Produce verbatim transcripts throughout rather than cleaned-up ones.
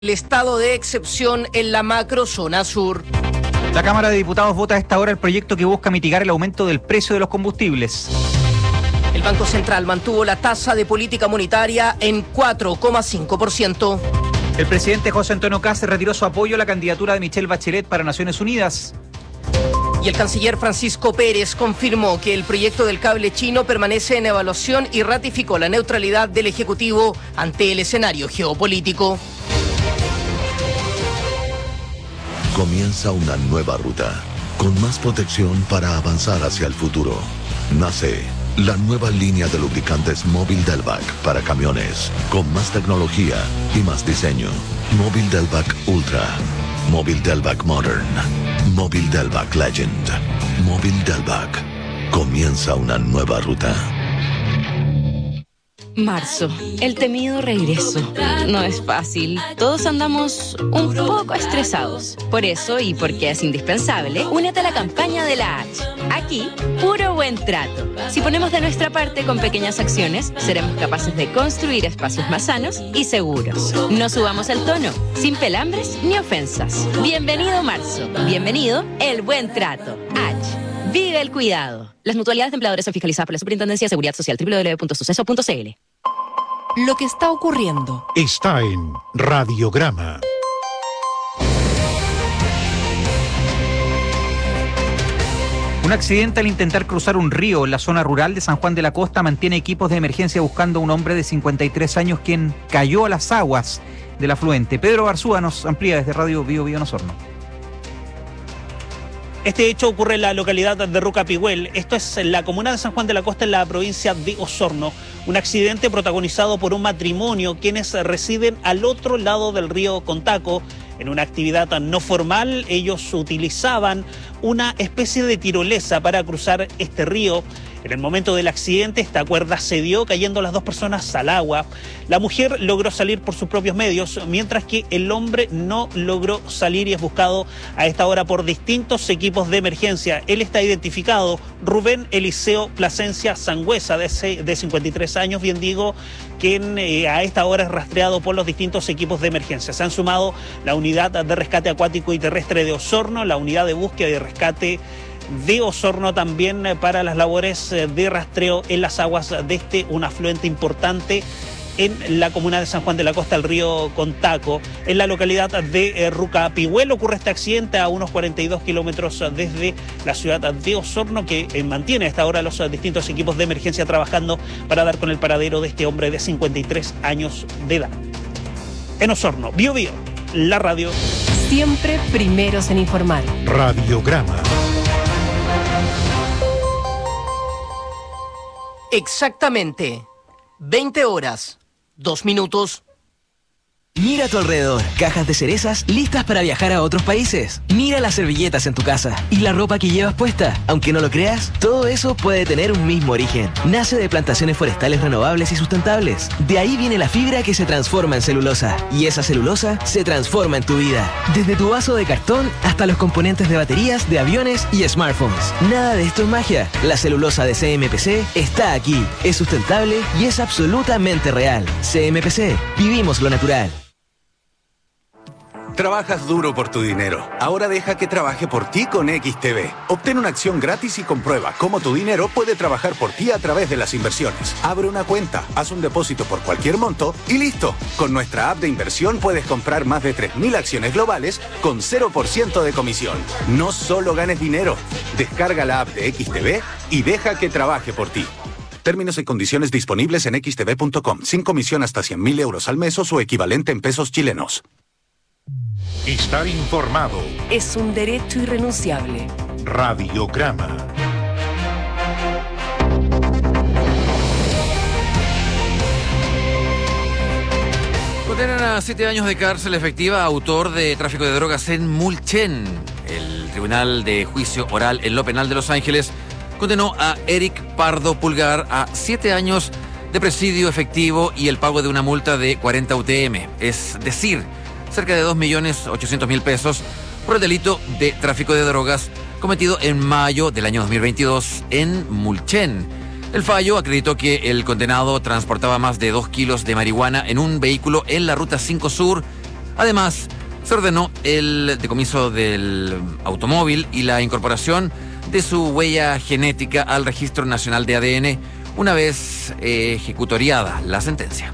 el estado de excepción en la macrozona sur. La Cámara de Diputados vota a esta hora el proyecto que busca mitigar el aumento del precio de los combustibles. El Banco Central mantuvo la tasa de política monetaria en cuatro coma cinco por ciento. El presidente José Antonio Kast retiró su apoyo a la candidatura de Michelle Bachelet para Naciones Unidas. Y el canciller Francisco Pérez confirmó que el proyecto del cable chino permanece en evaluación y ratificó la neutralidad del Ejecutivo ante el escenario geopolítico. Comienza una nueva ruta, con más protección para avanzar hacia el futuro. Nace la nueva línea de lubricantes Móvil Delvac para camiones, con más tecnología y más diseño. Móvil Delvac Ultra, Móvil Delvac Modern, Móvil Delvac Legend, Móvil Delvac. Comienza una nueva ruta. Marzo, el temido regreso. No es fácil. Todos andamos un poco estresados. Por eso, y porque es indispensable, únete a la campaña de la H. Aquí, puro buen trato. Si ponemos de nuestra parte con pequeñas acciones, seremos capaces de construir espacios más sanos y seguros. No subamos el tono, sin pelambres ni ofensas. Bienvenido marzo. Bienvenido el buen trato. H. Vive el cuidado. Las mutualidades de empleadores son fiscalizadas por la Superintendencia de Seguridad Social, doble u doble u doble u punto suceso punto c l. Lo que está ocurriendo está en Radiograma. Un accidente al intentar cruzar un río en la zona rural de San Juan de la Costa mantiene equipos de emergencia buscando a un hombre de cincuenta y tres años quien cayó a las aguas del afluente. Pedro Barzúa nos amplía desde Radio Bio Bio Osorno. Este hecho ocurre en la localidad de Rucapihuel. Esto es en la comuna de San Juan de la Costa, en la provincia de Osorno. Un accidente protagonizado por un matrimonio, quienes residen al otro lado del río Contaco. En una actividad no formal, ellos utilizaban una especie de tirolesa para cruzar este río. En el momento del accidente, esta cuerda cedió, cayendo las dos personas al agua. La mujer logró salir por sus propios medios, mientras que el hombre no logró salir y es buscado a esta hora por distintos equipos de emergencia. Él está identificado, Rubén Eliseo Plasencia Sangüesa, de, de cincuenta y tres años, bien digo, quien eh, a esta hora es rastreado por los distintos equipos de emergencia. Se han sumado la unidad de rescate acuático y terrestre de Osorno, la unidad de búsqueda y rescate de Osorno también para las labores de rastreo en las aguas de este, un afluente importante en la comuna de San Juan de la Costa, el río Contaco. En la localidad de Rucapihuel ocurre este accidente a unos cuarenta y dos kilómetros desde la ciudad de Osorno, que mantiene a esta hora los distintos equipos de emergencia trabajando para dar con el paradero de este hombre de cincuenta y tres años de edad. En Osorno, Bio Bio, la radio. Siempre primeros en informar. Radiograma. Exactamente veinte horas, dos minutos. Mira a tu alrededor, cajas de cerezas listas para viajar a otros países. Mira las servilletas en tu casa y la ropa que llevas puesta. Aunque no lo creas, todo eso puede tener un mismo origen. Nace de plantaciones forestales renovables y sustentables. De ahí viene la fibra que se transforma en celulosa. Y esa celulosa se transforma en tu vida. Desde tu vaso de cartón hasta los componentes de baterías, de aviones y smartphones. Nada de esto es magia. La celulosa de C M P C está aquí. Es sustentable y es absolutamente real. C M P C. Vivimos lo natural. Trabajas duro por tu dinero. Ahora deja que trabaje por ti con X T B. Obtén una acción gratis y comprueba cómo tu dinero puede trabajar por ti a través de las inversiones. Abre una cuenta, haz un depósito por cualquier monto y listo. Con nuestra app de inversión puedes comprar más de tres mil acciones globales con cero por ciento de comisión. No solo ganes dinero. Descarga la app de X T B y deja que trabaje por ti. Términos y condiciones disponibles en x t v punto com. Sin comisión hasta cien mil euros al mes o su equivalente en pesos chilenos. Estar informado es un derecho irrenunciable. Radiograma. Condenan a siete años de cárcel efectiva a autor de tráfico de drogas en Mulchen. El Tribunal de Juicio Oral en lo Penal de Los Ángeles condenó a Eric Pardo Pulgar a siete años de presidio efectivo y el pago de una multa de cuarenta U T M, es decir, cerca de dos millones ochocientos mil pesos, por el delito de tráfico de drogas cometido en mayo del año dos mil veintidós en Mulchen. El fallo acreditó que el condenado transportaba más de dos kilos de marihuana en un vehículo en la Ruta cinco Sur Además, se ordenó el decomiso del automóvil y la incorporación de su huella genética al Registro Nacional de A D N una vez eh, ejecutoriada la sentencia.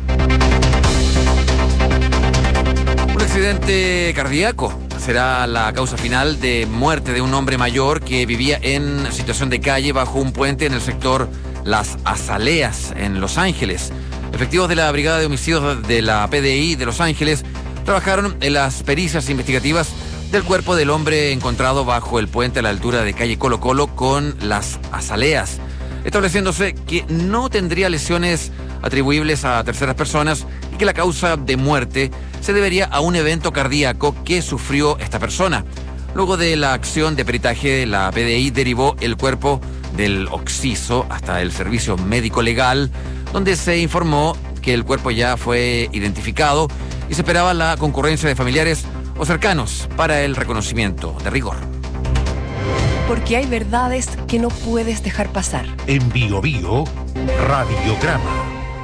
Un accidente cardíaco será la causa final de muerte de un hombre mayor que vivía en situación de calle bajo un puente en el sector Las Azaleas, en Los Ángeles. Efectivos de la Brigada de Homicidios de la P D I de Los Ángeles trabajaron en las pericias investigativas del cuerpo del hombre encontrado bajo el puente a la altura de calle Colo Colo con Las Azaleas, estableciéndose que no tendría lesiones atribuibles a terceras personas y que la causa de muerte se debería a un evento cardíaco que sufrió esta persona. Luego de la acción de peritaje, la P D I derivó el cuerpo del occiso hasta el servicio médico legal, donde se informó que el cuerpo ya fue identificado y se esperaba la concurrencia de familiares o cercanos para el reconocimiento de rigor. Porque hay verdades que no puedes dejar pasar. En Bio Bio, Radiograma.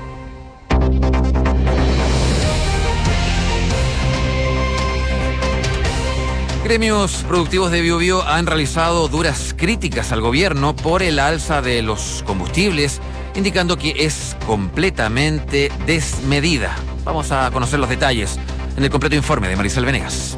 Gremios productivos de Bio Bio han realizado duras críticas al gobierno por el alza de los combustibles, indicando que es completamente desmedida. Vamos a conocer los detalles en el completo informe de Maricel Venegas.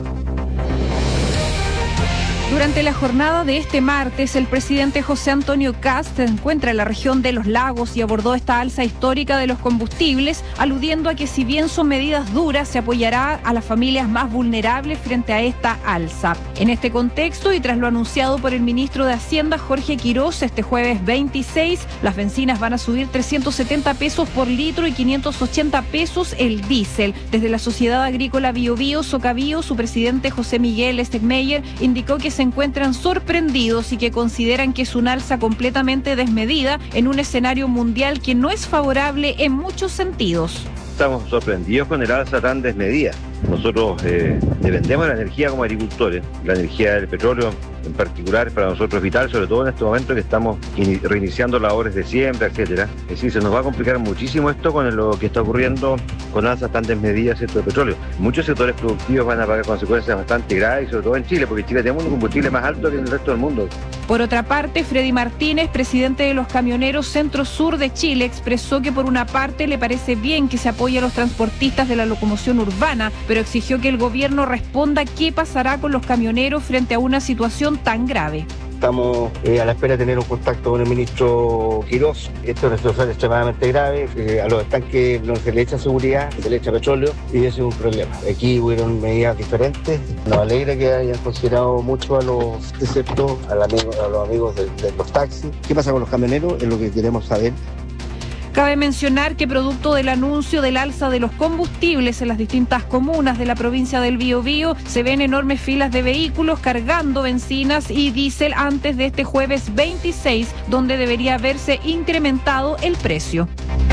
Durante la jornada de este martes, el presidente José Antonio Kast se encuentra en la región de Los Lagos y abordó esta alza histórica de los combustibles, aludiendo a que si bien son medidas duras, se apoyará a las familias más vulnerables frente a esta alza. En este contexto, y tras lo anunciado por el ministro de Hacienda, Jorge Quiroz, este jueves veintiséis, las bencinas van a subir trescientos setenta pesos por litro y quinientos ochenta pesos el diésel. Desde la Sociedad Agrícola Bio Bio, Socabío, su presidente José Miguel Stegmeyer indicó que se encuentran sorprendidos y que consideran que es un alza completamente desmedida en un escenario mundial que no es favorable en muchos sentidos. Estamos sorprendidos con el alza tan desmedida. Nosotros eh, dependemos de la energía como agricultores. La energía del petróleo en particular para nosotros es vital, sobre todo en este momento que estamos reiniciando labores de siembra, etcétera. Es decir, se nos va a complicar muchísimo esto con lo que está ocurriendo con alzas tan desmedidas de petróleo. Muchos sectores productivos van a pagar consecuencias bastante graves, sobre todo en Chile, porque en Chile tenemos un combustible más alto que en el resto del mundo. Por otra parte, Freddy Martínez, presidente de los camioneros Centro-Sur de Chile, expresó que por una parte le parece bien que se apoye a los transportistas de la locomoción urbana, pero exigió que el gobierno responda qué pasará con los camioneros frente a una situación tan grave. Estamos eh, a la espera de tener un contacto con el ministro Quiroz. Esto es una situación extremadamente grave. Eh, a los estanques no se le echa seguridad, se le echa petróleo y ese es un problema. Aquí hubieron medidas diferentes. Nos alegra que hayan considerado mucho a los exceptos, a, la, a los amigos de, de los taxis. ¿Qué pasa con los camioneros? Es lo que queremos saber. Cabe mencionar que producto del anuncio del alza de los combustibles en las distintas comunas de la provincia del Biobío, se ven enormes filas de vehículos cargando bencinas y diésel antes de este jueves veintiséis, donde debería haberse incrementado el precio.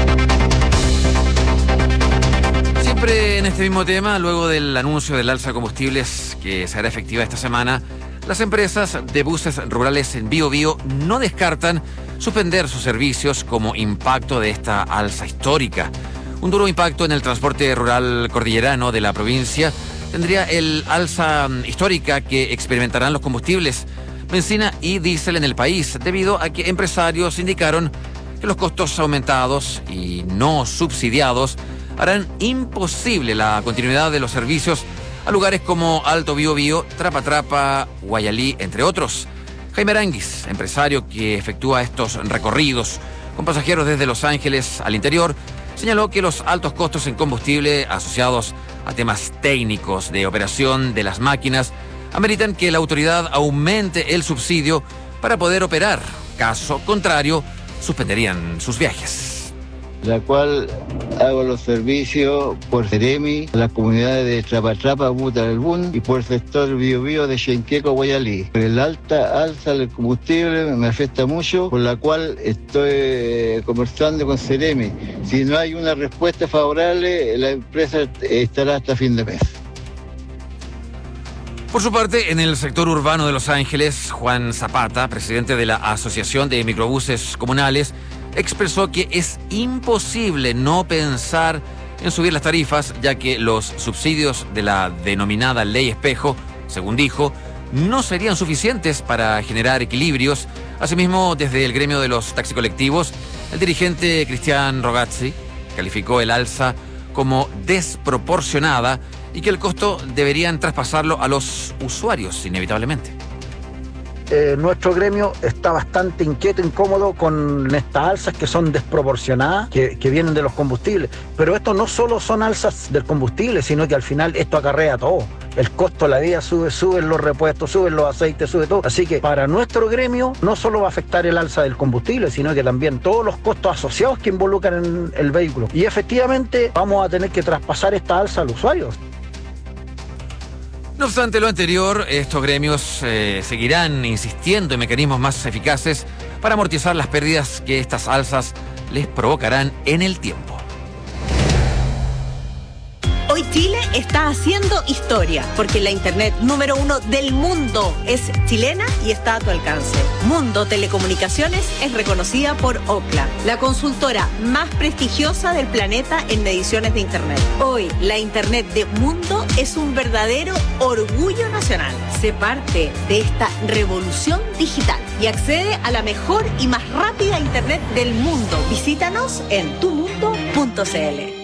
Siempre en este mismo tema, luego del anuncio del alza de combustibles que será efectiva esta semana, las empresas de buses rurales en Biobío no descartan suspender sus servicios como impacto de esta alza histórica. Un duro impacto en el transporte rural cordillerano de la provincia tendría el alza histórica que experimentarán los combustibles, benzina y diésel en el país, debido a que empresarios indicaron que los costos aumentados y no subsidiados harán imposible la continuidad de los servicios a lugares como Alto Biobío, Trapa Trapa, Guayalí, entre otros. Jaime Aranguis, empresario que efectúa estos recorridos con pasajeros desde Los Ángeles al interior, señaló que los altos costos en combustible asociados a temas técnicos de operación de las máquinas ameritan que la autoridad aumente el subsidio para poder operar. Caso contrario, suspenderían sus viajes. La cual hago los servicios por Ceremi, las comunidades de Trapatrapa, Butarelbún y por el sector Biobío de Xenqueco, Guayalí. El alta alza del combustible me afecta mucho, por la cual estoy conversando con Ceremi. Si no hay una respuesta favorable, la empresa estará hasta fin de mes. Por su parte, en el sector urbano de Los Ángeles, Juan Zapata, presidente de la Asociación de Microbuses Comunales, expresó que es imposible no pensar en subir las tarifas, ya que los subsidios de la denominada Ley Espejo, según dijo, no serían suficientes para generar equilibrios. Asimismo, desde el gremio de los taxicolectivos, el dirigente Cristian Rogazzi calificó el alza como desproporcionada y que el costo deberían traspasarlo a los usuarios inevitablemente. Eh, nuestro gremio está bastante inquieto, incómodo con estas alzas que son desproporcionadas, que, que vienen de los combustibles. Pero esto no solo son alzas del combustible, sino que al final esto acarrea todo. El costo de la vida sube, suben los repuestos, suben los aceites, sube todo. Así que para nuestro gremio no solo va a afectar el alza del combustible, sino que también todos los costos asociados que involucran en el vehículo. Y efectivamente vamos a tener que traspasar esta alza al usuario. No obstante lo anterior, estos gremios eh, seguirán insistiendo en mecanismos más eficaces para amortizar las pérdidas que estas alzas les provocarán en el tiempo. Hoy Chile está haciendo historia, porque la internet número uno del mundo es chilena y está a tu alcance. Mundo Telecomunicaciones es reconocida por Ookla, la consultora más prestigiosa del planeta en mediciones de internet. Hoy, la internet de Mundo es un verdadero orgullo nacional. Sé parte de esta revolución digital y accede a la mejor y más rápida internet del mundo. Visítanos en tu mundo punto c l.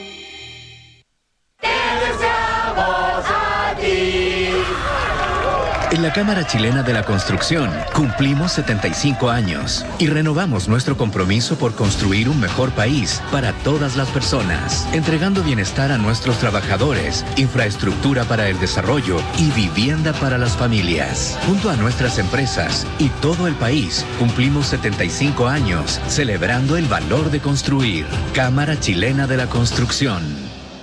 En la Cámara Chilena de la Construcción cumplimos setenta y cinco años y renovamos nuestro compromiso por construir un mejor país para todas las personas, entregando bienestar a nuestros trabajadores, infraestructura para el desarrollo y vivienda para las familias. Junto a nuestras empresas y todo el país, cumplimos setenta y cinco años celebrando el valor de construir. Cámara Chilena de la Construcción.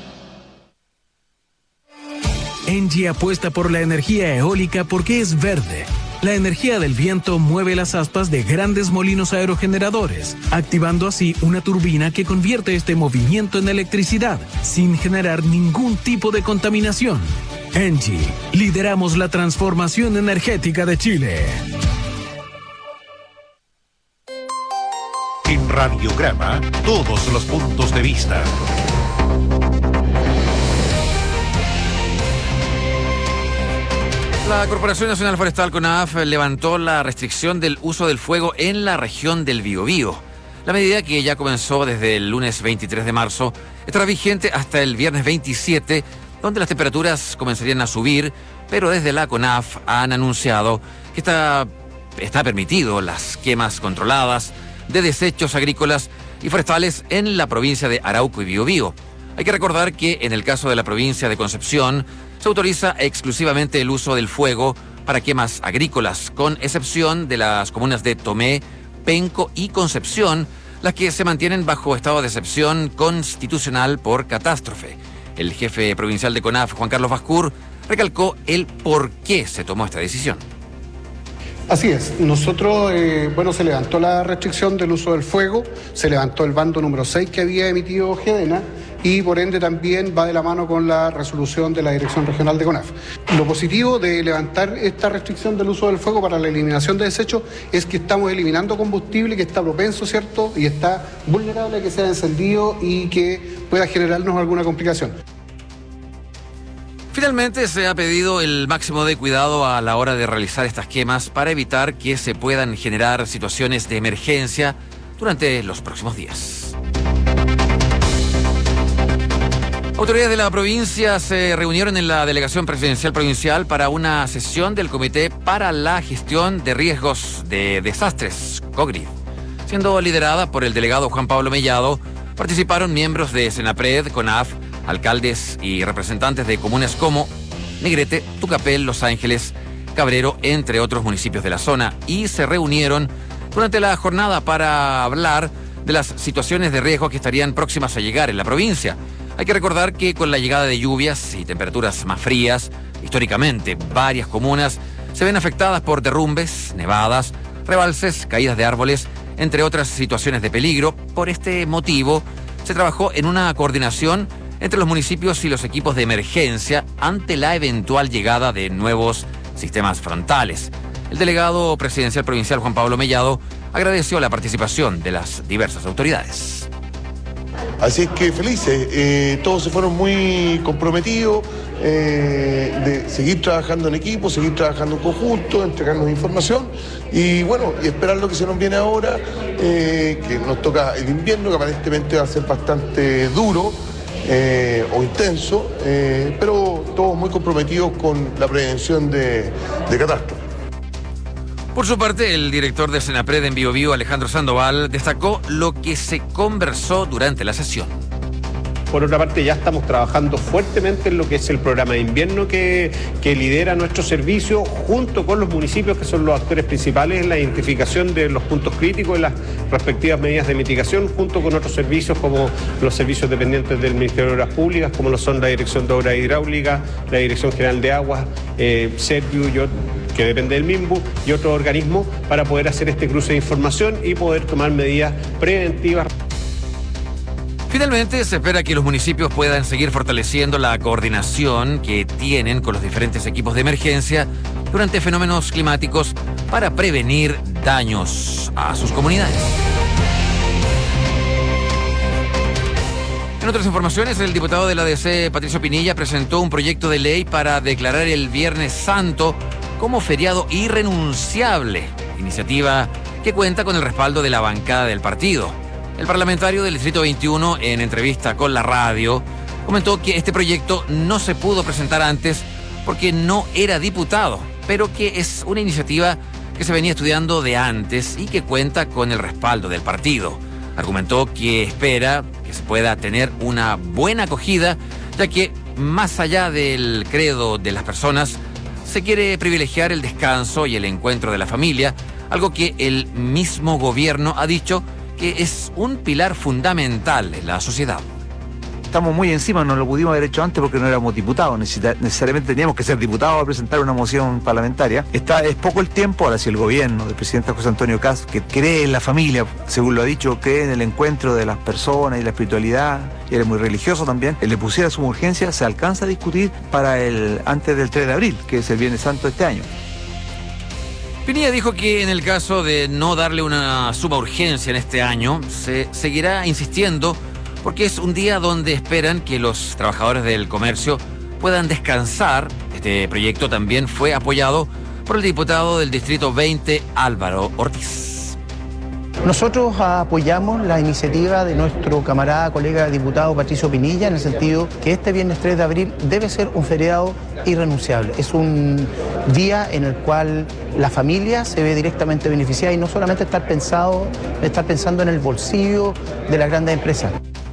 Engie apuesta por la energía eólica porque es verde. La energía del viento mueve las aspas de grandes molinos aerogeneradores, activando así una turbina que convierte este movimiento en electricidad, sin generar ningún tipo de contaminación. Engie, lideramos la transformación energética de Chile. En Radiograma, todos los puntos de vista. La Corporación Nacional Forestal CONAF levantó la restricción del uso del fuego en la región del Biobío. La medida, que ya comenzó desde el lunes veintitrés de marzo, estará vigente hasta el viernes veintisiete, donde las temperaturas comenzarían a subir, pero desde la CONAF han anunciado que está, está permitido las quemas controladas de desechos agrícolas y forestales en la provincia de Arauco y Biobío. Hay que recordar que en el caso de la provincia de Concepción se autoriza exclusivamente el uso del fuego para quemas agrícolas, con excepción de las comunas de Tomé, Penco y Concepción, las que se mantienen bajo estado de excepción constitucional por catástrofe. El jefe provincial de CONAF, Juan Carlos Bascur, recalcó el por qué se tomó esta decisión. Así es, nosotros, eh, bueno, se levantó la restricción del uso del fuego, se levantó el bando número seis que había emitido GEDENA y por ende también va de la mano con la resolución de la Dirección Regional de CONAF. Lo positivo de levantar esta restricción del uso del fuego para la eliminación de desechos es que estamos eliminando combustible que está propenso, ¿cierto?, y está vulnerable a que sea encendido y que pueda generarnos alguna complicación. Finalmente, se ha pedido el máximo de cuidado a la hora de realizar estas quemas para evitar que se puedan generar situaciones de emergencia durante los próximos días. Autoridades de la provincia se reunieron en la Delegación Presidencial Provincial para una sesión del Comité para la Gestión de Riesgos de Desastres, COGRID. Siendo liderada por el delegado Juan Pablo Mellado, participaron miembros de Senapred, CONAF, alcaldes y representantes de comunas como Negrete, Tucapel, Los Ángeles, Cabrero, entre otros municipios de la zona, y se reunieron durante la jornada para hablar de las situaciones de riesgo que estarían próximas a llegar en la provincia. Hay que recordar que con la llegada de lluvias y temperaturas más frías, históricamente varias comunas se ven afectadas por derrumbes, nevadas, rebalses, caídas de árboles, entre otras situaciones de peligro. Por este motivo, se trabajó en una coordinación entre los municipios y los equipos de emergencia ante la eventual llegada de nuevos sistemas frontales. El delegado presidencial provincial Juan Pablo Mellado agradeció la participación de las diversas autoridades. Así es que felices, eh, todos se fueron muy comprometidos eh, de seguir trabajando en equipo, seguir trabajando en conjunto, entregarnos información y bueno, y esperar lo que se nos viene ahora, eh, que nos toca el invierno, que aparentemente va a ser bastante duro eh, o intenso, eh, pero todos muy comprometidos con la prevención de, de catástrofes. Por su parte, el director de Senapred en Bío Bío, Alejandro Sandoval, destacó lo que se conversó durante la sesión. Por otra parte, ya estamos trabajando fuertemente en lo que es el programa de invierno que, que lidera nuestro servicio junto con los municipios, que son los actores principales en la identificación de los puntos críticos y las respectivas medidas de mitigación, junto con otros servicios como los servicios dependientes del Ministerio de Obras Públicas, como lo son la Dirección de Obras Hidráulicas, la Dirección General de Aguas, eh, Serviu, yo, que depende del MIMBU, y otros organismos, para poder hacer este cruce de información y poder tomar medidas preventivas. Finalmente, se espera que los municipios puedan seguir fortaleciendo la coordinación que tienen con los diferentes equipos de emergencia durante fenómenos climáticos para prevenir daños a sus comunidades. En otras informaciones, el diputado de la A D C, Patricio Pinilla, presentó un proyecto de ley para declarar el Viernes Santo como feriado irrenunciable, iniciativa que cuenta con el respaldo de la bancada del partido. El parlamentario del Distrito veintiuno, en entrevista con la radio, comentó que este proyecto no se pudo presentar antes porque no era diputado, pero que es una iniciativa que se venía estudiando de antes y que cuenta con el respaldo del partido. Argumentó que espera que se pueda tener una buena acogida, ya que más allá del credo de las personas, se quiere privilegiar el descanso y el encuentro de la familia, algo que el mismo gobierno ha dicho que es un pilar fundamental en la sociedad. Estamos muy encima, no lo pudimos haber hecho antes porque no éramos diputados, Necesita, necesariamente teníamos que ser diputados a presentar una moción parlamentaria. Está, es poco el tiempo, ahora si el gobierno del presidente José Antonio Kast, que cree en la familia, según lo ha dicho, cree en el encuentro de las personas y la espiritualidad, y eres muy religioso también, él le pusiera su urgencia, se alcanza a discutir para el antes del tres de abril, que es el Viernes Santo de este año. Pinilla dijo que en el caso de no darle una suma urgencia en este año, se seguirá insistiendo porque es un día donde esperan que los trabajadores del comercio puedan descansar. Este proyecto también fue apoyado por el diputado del Distrito veinte, Álvaro Ortiz. Nosotros apoyamos la iniciativa de nuestro camarada, colega diputado Patricio Pinilla, en el sentido que este viernes tres de abril debe ser un feriado irrenunciable. Es un día en el cual la familia se ve directamente beneficiada y no solamente estar, pensado, estar pensando en el bolsillo de las grandes empresas.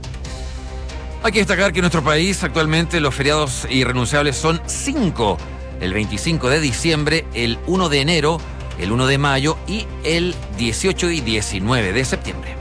Hay que destacar que en nuestro país actualmente los feriados irrenunciables son cinco. El veinticinco de diciembre, el uno de enero, el uno de mayo y el dieciocho y diecinueve de septiembre.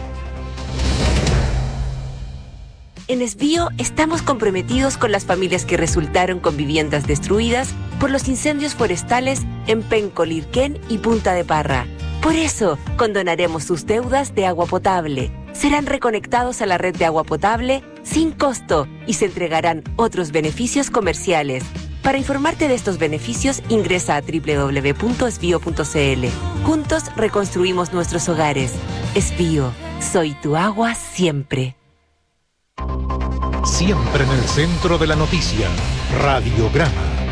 En Esbío estamos comprometidos con las familias que resultaron con viviendas destruidas por los incendios forestales en Penco, Lirquén y Punta de Parra. Por eso, condonaremos sus deudas de agua potable. Serán reconectados a la red de agua potable sin costo y se entregarán otros beneficios comerciales. Para informarte de estos beneficios, ingresa a doble u doble u doble u punto esbío punto c l. Juntos reconstruimos nuestros hogares. Esbío, soy tu agua siempre. Siempre en el centro de la noticia, Radiograma.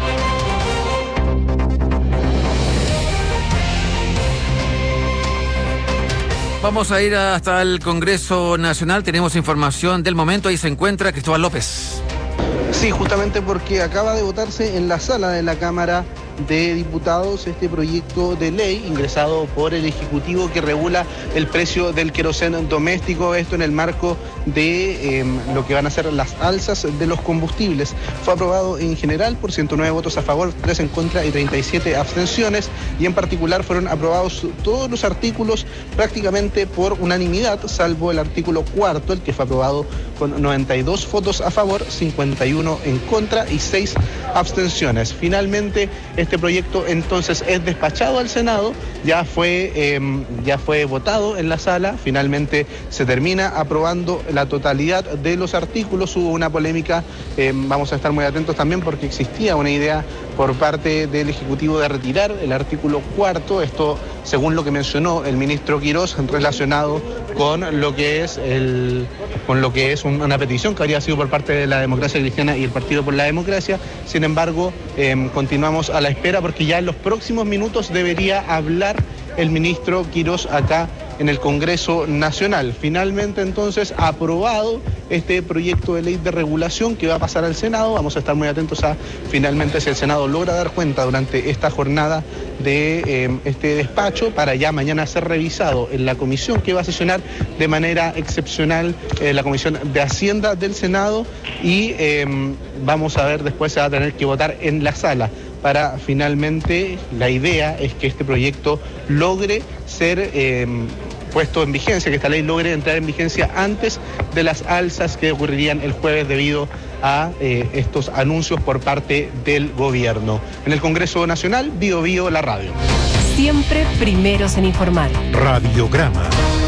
Vamos a ir hasta el Congreso Nacional. Tenemos información del momento. Ahí se encuentra Cristóbal López. Sí, justamente porque acaba de votarse en la sala de la Cámara de Diputados este proyecto de ley ingresado por el Ejecutivo que regula el precio del queroseno doméstico, esto en el marco de eh, lo que van a ser las alzas de los combustibles. Fue aprobado en general por ciento nueve votos a favor, tres en contra y treinta y siete abstenciones, y en particular fueron aprobados todos los artículos prácticamente por unanimidad, salvo el artículo cuarto, el que fue aprobado con noventa y dos votos a favor, cincuenta y uno en contra y seis abstenciones. Finalmente, este proyecto entonces es despachado al Senado, ya fue, eh, ya fue votado en la sala, finalmente se termina aprobando la totalidad de los artículos. Hubo una polémica, eh, vamos a estar muy atentos también porque existía una idea por parte del Ejecutivo de retirar el artículo cuarto, esto según lo que mencionó el ministro Quirós, relacionado con lo que es el con lo que es una petición que habría sido por parte de la Democracia Cristiana y el Partido por la Democracia. Sin embargo, eh, continuamos a la espera porque ya en los próximos minutos debería hablar el ministro Quirós acá en el Congreso Nacional. Finalmente, entonces, aprobado este proyecto de ley de regulación que va a pasar al Senado. Vamos a estar muy atentos a, finalmente, si el Senado logra dar cuenta durante esta jornada de eh, este despacho para ya mañana ser revisado en la comisión que va a sesionar de manera excepcional, eh, la Comisión de Hacienda del Senado, y eh, vamos a ver, después se va a tener que votar en la sala para finalmente, la idea es que este proyecto logre ser eh, puesto en vigencia, que esta ley logre entrar en vigencia antes de las alzas que ocurrirían el jueves debido a eh, estos anuncios por parte del gobierno. En el Congreso Nacional, Bio Bio, la radio. Siempre primeros en informar. Radiograma.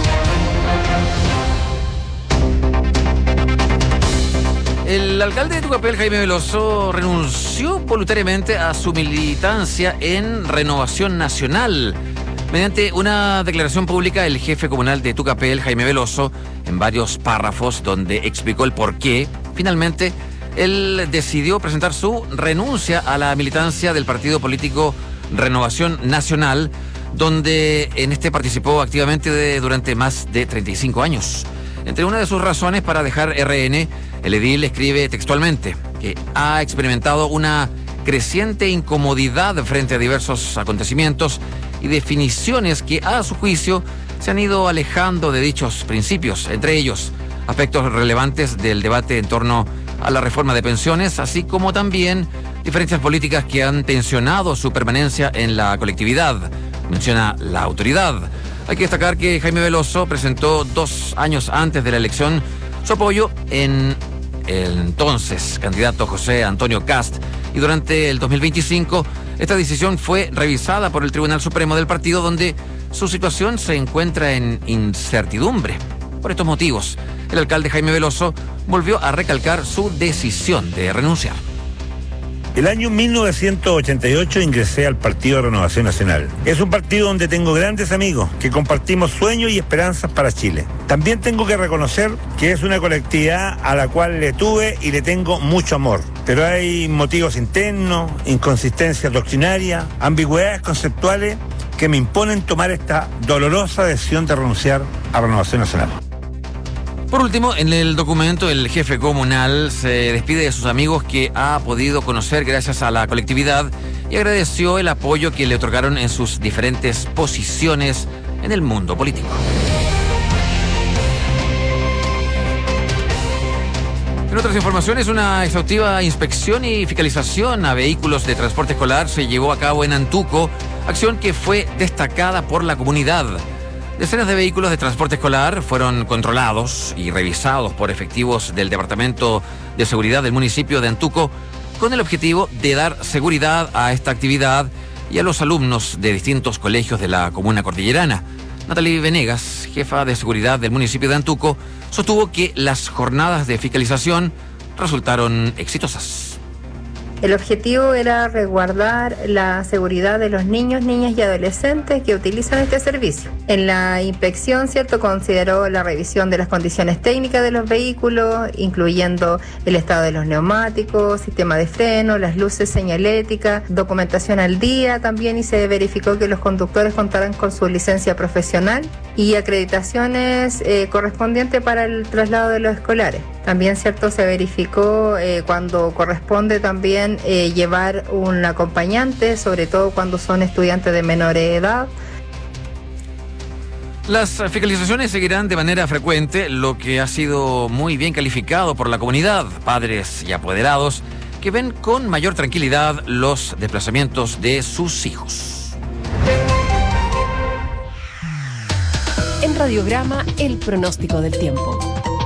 El alcalde de Tucapel, Jaime Veloso, renunció voluntariamente a su militancia en Renovación Nacional. Mediante una declaración pública, el jefe comunal de Tucapel, Jaime Veloso, en varios párrafos donde explicó el porqué, finalmente él decidió presentar su renuncia a la militancia del partido político Renovación Nacional, donde en este participó activamente de, durante más de treinta y cinco años. Entre una de sus razones para dejar R N, el edil escribe textualmente que ha experimentado una creciente incomodidad frente a diversos acontecimientos y definiciones que, a su juicio, se han ido alejando de dichos principios, entre ellos aspectos relevantes del debate en torno a la reforma de pensiones, así como también diferencias políticas que han tensionado su permanencia en la colectividad, menciona la autoridad. Hay que destacar que Jaime Veloso presentó dos años antes de la elección su apoyo en el entonces candidato José Antonio Kast, y durante el dos mil veinticinco esta decisión fue revisada por el Tribunal Supremo del partido, donde su situación se encuentra en incertidumbre. Por estos motivos, el alcalde Jaime Veloso volvió a recalcar su decisión de renunciar. El año mil novecientos ochenta y ocho ingresé al Partido Renovación Nacional. Es un partido donde tengo grandes amigos, que compartimos sueños y esperanzas para Chile. También tengo que reconocer que es una colectividad a la cual le tuve y le tengo mucho amor. Pero hay motivos internos, inconsistencias doctrinarias, ambigüedades conceptuales que me imponen tomar esta dolorosa decisión de renunciar a Renovación Nacional. Por último, en el documento, el jefe comunal se despide de sus amigos que ha podido conocer gracias a la colectividad y agradeció el apoyo que le otorgaron en sus diferentes posiciones en el mundo político. En otras informaciones, una exhaustiva inspección y fiscalización a vehículos de transporte escolar se llevó a cabo en Antuco, acción que fue destacada por la comunidad. Decenas de vehículos de transporte escolar fueron controlados y revisados por efectivos del Departamento de Seguridad del municipio de Antuco, con el objetivo de dar seguridad a esta actividad y a los alumnos de distintos colegios de la comuna cordillerana. Natalie Venegas, jefa de seguridad del municipio de Antuco, sostuvo que las jornadas de fiscalización resultaron exitosas. El objetivo era resguardar la seguridad de los niños, niñas y adolescentes que utilizan este servicio. En la inspección, cierto, consideró la revisión de las condiciones técnicas de los vehículos, incluyendo el estado de los neumáticos, sistema de freno, las luces señaléticas, documentación al día también, y se verificó que los conductores contaran con su licencia profesional y acreditaciones eh, correspondientes para el traslado de los escolares. También, cierto, se verificó eh, cuando corresponde también eh, llevar un acompañante, sobre todo cuando son estudiantes de menor edad. Las fiscalizaciones seguirán de manera frecuente, lo que ha sido muy bien calificado por la comunidad, padres y apoderados, que ven con mayor tranquilidad los desplazamientos de sus hijos. En Radiograma, el pronóstico del tiempo.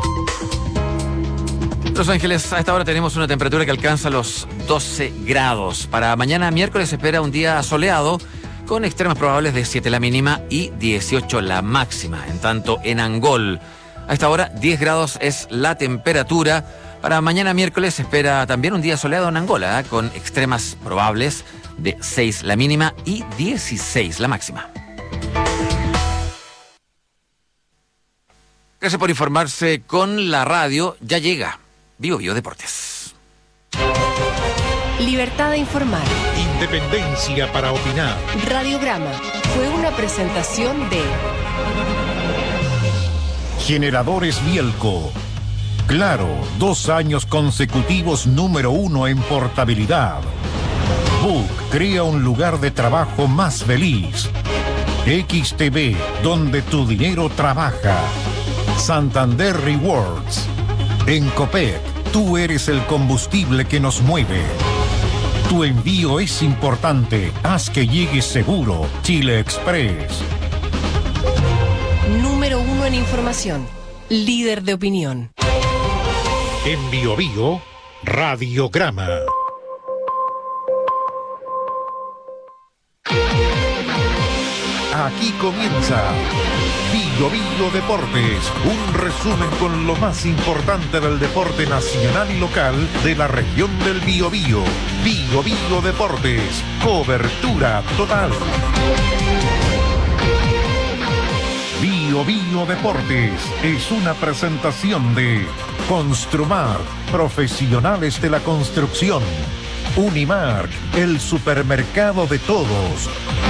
Los Ángeles, a esta hora tenemos una temperatura que alcanza los doce grados. Para mañana miércoles se espera un día soleado con extremas probables de siete la mínima y dieciocho la máxima. En tanto, en Angol, a esta hora diez grados es la temperatura. Para mañana miércoles se espera también un día soleado en Angola, ¿eh? Con extremas probables de seis la mínima y dieciséis la máxima. Gracias por informarse con la radio. Ya llega Bio Bio Deportes. Libertad de informar. Independencia para opinar. Radiograma fue una presentación de Generadores Bielco. Claro, dos años consecutivos número uno en portabilidad. Book crea un lugar de trabajo más feliz. X T V, donde tu dinero trabaja. Santander Rewards. En Copec, tú eres el combustible que nos mueve. Tu envío es importante. Haz que llegue seguro. Chile Express. número uno en información. Líder de opinión. En Bio Bio, Radiograma. Aquí comienza Bio Bio Deportes, un resumen con lo más importante del deporte nacional y local de la región del Biobío. Bio Bio Deportes, cobertura total. Bio Bio Deportes es una presentación de Construmar, profesionales de la construcción. Unimark, el supermercado de todos.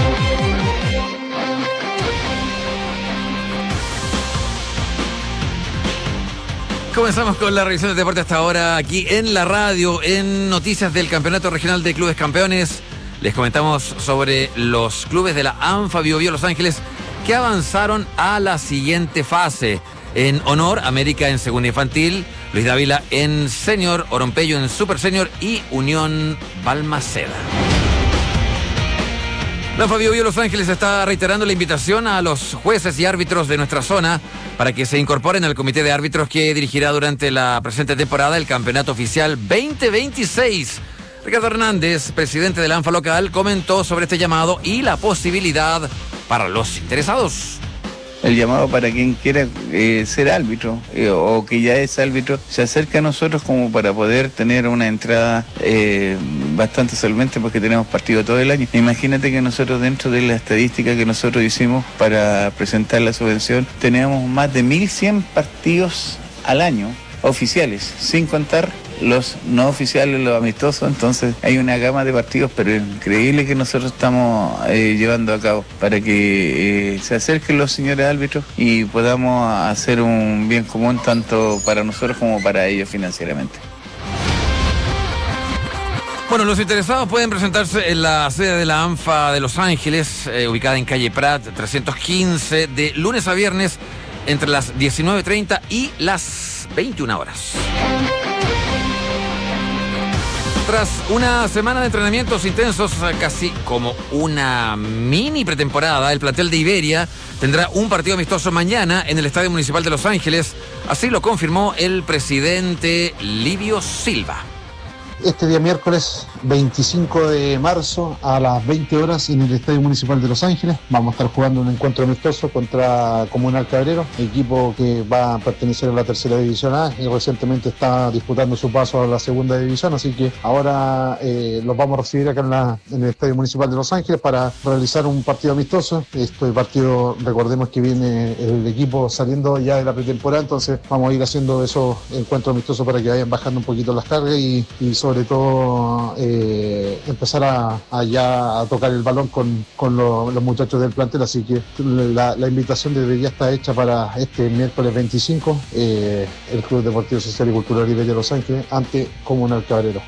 Comenzamos con la revisión de deporte hasta ahora aquí en la radio, en noticias del Campeonato Regional de Clubes Campeones. Les comentamos sobre los clubes de la ANFA Bio Bio Los Ángeles que avanzaron a la siguiente fase. En honor, América en segunda infantil, Luis Dávila en senior, Orompeyo en super senior y Unión Balmaceda. La ANFA Bio Bio Los Ángeles está reiterando la invitación a los jueces y árbitros de nuestra zona para que se incorporen al comité de árbitros que dirigirá durante la presente temporada el Campeonato Oficial veinte veintiséis. Ricardo Hernández, presidente de la ANFA local, comentó sobre este llamado y la posibilidad para los interesados. El llamado para quien quiera eh, ser árbitro eh, o que ya es árbitro se acerca a nosotros como para poder tener una entrada eh, bastante solvente porque tenemos partido todo el año. Imagínate que nosotros dentro de la estadística que nosotros hicimos para presentar la subvención tenemos más de mil cien partidos al año oficiales, sin contar los no oficiales, los amistosos. Entonces hay una gama de partidos, pero es increíble que nosotros estamos eh, llevando a cabo para que eh, se acerquen los señores árbitros y podamos hacer un bien común tanto para nosotros como para ellos financieramente. Bueno, los interesados pueden presentarse en la sede de la ANFA de Los Ángeles, eh, ubicada en calle Prat trescientos quince, de lunes a viernes entre las diecinueve treinta y las veintiuna horas. Tras una semana de entrenamientos intensos, casi como una mini pretemporada, el plantel de Iberia tendrá un partido amistoso mañana en el Estadio Municipal de Los Ángeles. Así lo confirmó el presidente Livio Silva. Este día miércoles veinticinco de marzo a las veinte horas en el Estadio Municipal de Los Ángeles vamos a estar jugando un encuentro amistoso contra Comunal Cabrero, equipo que va a pertenecer a la tercera división A y recientemente está disputando su paso a la segunda división, así que ahora eh, los vamos a recibir acá en, la, en el Estadio Municipal de Los Ángeles para realizar un partido amistoso. Este partido, recordemos que viene el equipo saliendo ya de la pretemporada, entonces vamos a ir haciendo esos encuentros amistosos para que vayan bajando un poquito las cargas y, y sobre sobre todo eh, empezar a, a ya a tocar el balón con, con lo, los muchachos del plantel, así que la, la invitación debería estar hecha para este miércoles veinticinco, eh, el Club Deportivo Social y Cultural Iberia Los Ángeles ante Comunal Cabrero.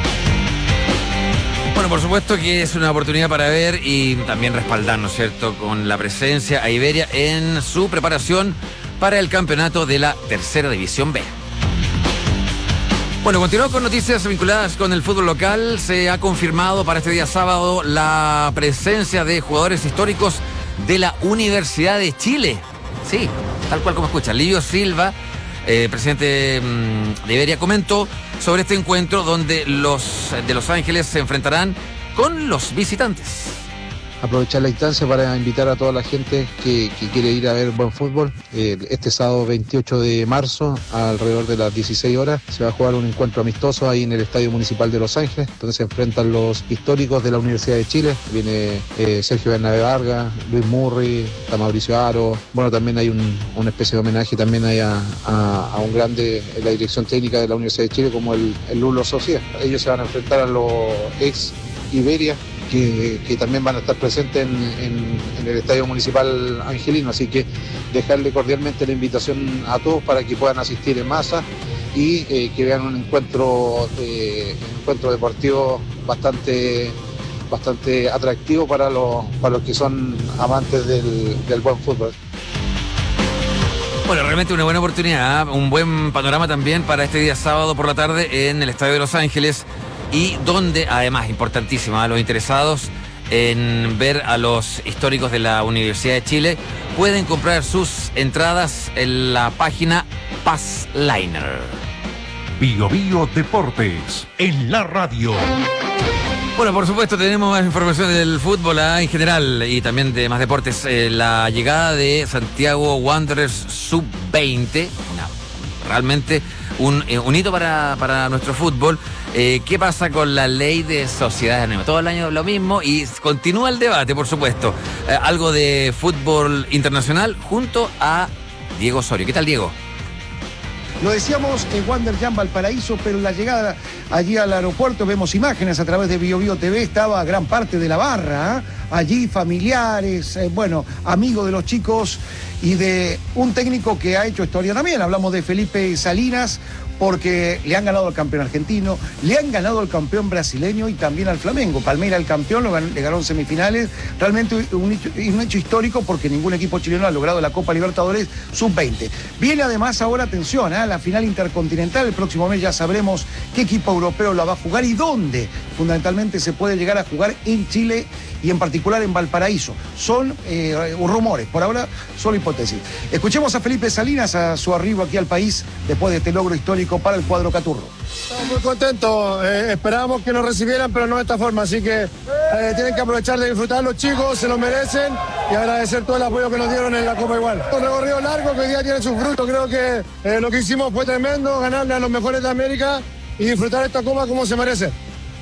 Bueno, por supuesto que es una oportunidad para ver y también respaldar, ¿no es cierto?, con la presencia a Iberia en su preparación para el campeonato de la tercera división B. Bueno, continuamos con noticias vinculadas con el fútbol local. Se ha confirmado para este día sábado la presencia de jugadores históricos de la Universidad de Chile. Sí, tal cual como escucha. Livio Silva, eh, presidente mmm, de Iberia, comentó sobre este encuentro donde los de Los Ángeles se enfrentarán con los visitantes. aprovechar la instancia para invitar a toda la gente que, que quiere ir a ver buen fútbol. Eh, este sábado veintiocho de marzo, alrededor de las dieciséis horas, se va a jugar un encuentro amistoso ahí en el Estadio Municipal de Los Ángeles, donde se enfrentan los históricos de la Universidad de Chile. Viene eh, Sergio Bernabé Vargas, Luis Murri, está Mauricio Aro. Bueno, también hay un, una especie de homenaje también hay a, a, a un grande en la dirección técnica de la Universidad de Chile, como el, el Lulo Socia. Ellos se van a enfrentar a los ex Iberia, que, que también van a estar presentes en, en, en el Estadio Municipal Angelino, así que dejarle cordialmente la invitación a todos para que puedan asistir en masa y eh, que vean un encuentro, eh, un encuentro deportivo bastante, bastante atractivo para los, para los que son amantes del, del buen fútbol. Bueno, realmente una buena oportunidad, ¿eh? Un buen panorama también para este día sábado por la tarde en el Estadio de Los Ángeles, y donde, además, importantísimo, a los interesados en ver a los históricos de la Universidad de Chile, pueden comprar sus entradas en la página Passliner. Bio Bio Deportes, en la radio. Bueno, por supuesto, tenemos más información del fútbol ¿eh? en general y también de más deportes. Eh, la llegada de Santiago Wanderers sub veinte, una, realmente un, eh, un hito para, para nuestro fútbol. Eh, ¿Qué pasa con la ley de sociedades anónimas? Todo el año lo mismo y continúa el debate, por supuesto. Eh, algo de fútbol internacional junto a Diego Osorio. ¿Qué tal, Diego? Lo decíamos en Wander Jam Valparaíso, pero la llegada allí al aeropuerto, vemos imágenes a través de Bio Bio T V, estaba gran parte de la barra, ¿eh? Allí familiares, eh, bueno, amigos de los chicos y de un técnico que ha hecho historia también. Hablamos de Felipe Salinas, porque le han ganado al campeón argentino, le han ganado al campeón brasileño y también al Flamengo. Palmeira, el campeón, lo ganó, le ganó en semifinales. Realmente un hecho, un hecho histórico, porque ningún equipo chileno ha logrado la Copa Libertadores sub veinte. Viene además ahora, atención, ¿eh? La final intercontinental. El próximo mes ya sabremos qué equipo europeo la va a jugar y dónde fundamentalmente se puede llegar a jugar en Chile y en particular en Valparaíso. Son eh, rumores, por ahora solo hipótesis. Escuchemos a Felipe Salinas a su arribo aquí al país después de este logro histórico para el cuadro Caturro. Estamos muy contentos, eh, esperábamos que nos recibieran, pero no de esta forma, así que eh, tienen que aprovechar de disfrutar los chicos, se lo merecen, y agradecer todo el apoyo que nos dieron en la Copa igual. Un recorrido largo que hoy día tiene sus frutos, creo que eh, lo que hicimos fue tremendo, ganarle a los mejores de América y disfrutar esta Copa como se merece.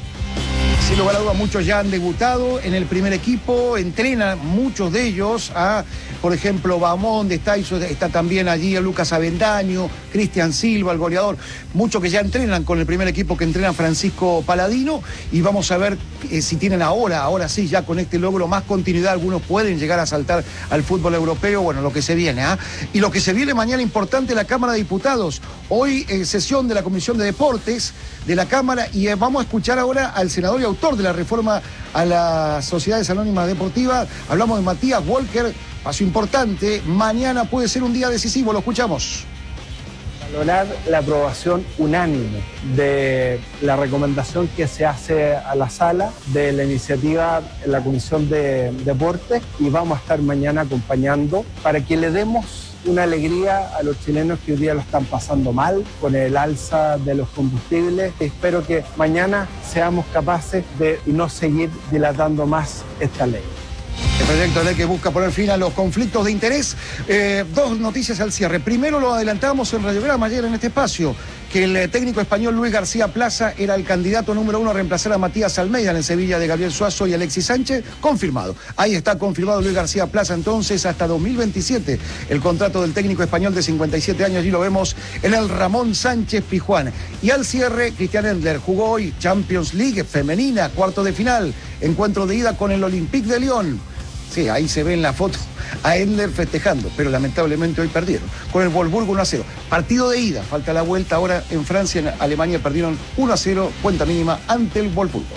Sin lugar a dudas, muchos ya han debutado en el primer equipo, entrenan muchos de ellos a, por ejemplo, Bamón, está, está también allí Lucas Avendaño, Cristian Silva, el goleador, muchos que ya entrenan con el primer equipo que entrena Francisco Paladino, y vamos a ver eh, si tienen ahora, ahora sí, ya con este logro más continuidad, algunos pueden llegar a saltar al fútbol europeo, bueno, lo que se viene, ¿ah? ¿eh? Y lo que se viene mañana importante, la Cámara de Diputados, hoy eh, sesión de la Comisión de Deportes de la Cámara, y eh, vamos a escuchar ahora al senador y autor de la reforma a las sociedades anónimas deportivas. Hablamos de Matías Walker, paso importante, mañana puede ser un día decisivo, lo escuchamos. Valorar la aprobación unánime de la recomendación que se hace a la sala de la iniciativa en la Comisión de Deportes, y vamos a estar mañana acompañando para que le demos una alegría a los chilenos que hoy día lo están pasando mal con el alza de los combustibles. Espero que mañana seamos capaces de no seguir dilatando más esta ley. El proyecto de ley que busca poner fin a los conflictos de interés. Eh, dos noticias al cierre. Primero, lo adelantamos en Radiograma ayer en este espacio, que el técnico español Luis García Plaza era el candidato número uno a reemplazar a Matías Almeida en el Sevilla de Gabriel Suazo y Alexis Sánchez. Confirmado. Ahí está confirmado Luis García Plaza entonces hasta dos mil veintisiete. El contrato del técnico español de cincuenta y siete años, y lo vemos en el Ramón Sánchez Pizjuán. Y al cierre, Christian Endler jugó hoy Champions League femenina, cuarto de final, encuentro de ida con el Olympique de Lyon. Sí, ahí se ve en la foto a Endler festejando, pero lamentablemente hoy perdieron con el Wolfsburgo uno a cero. Partido de ida, falta la vuelta ahora en Francia, en Alemania perdieron uno a cero, cuenta mínima ante el Wolfsburgo.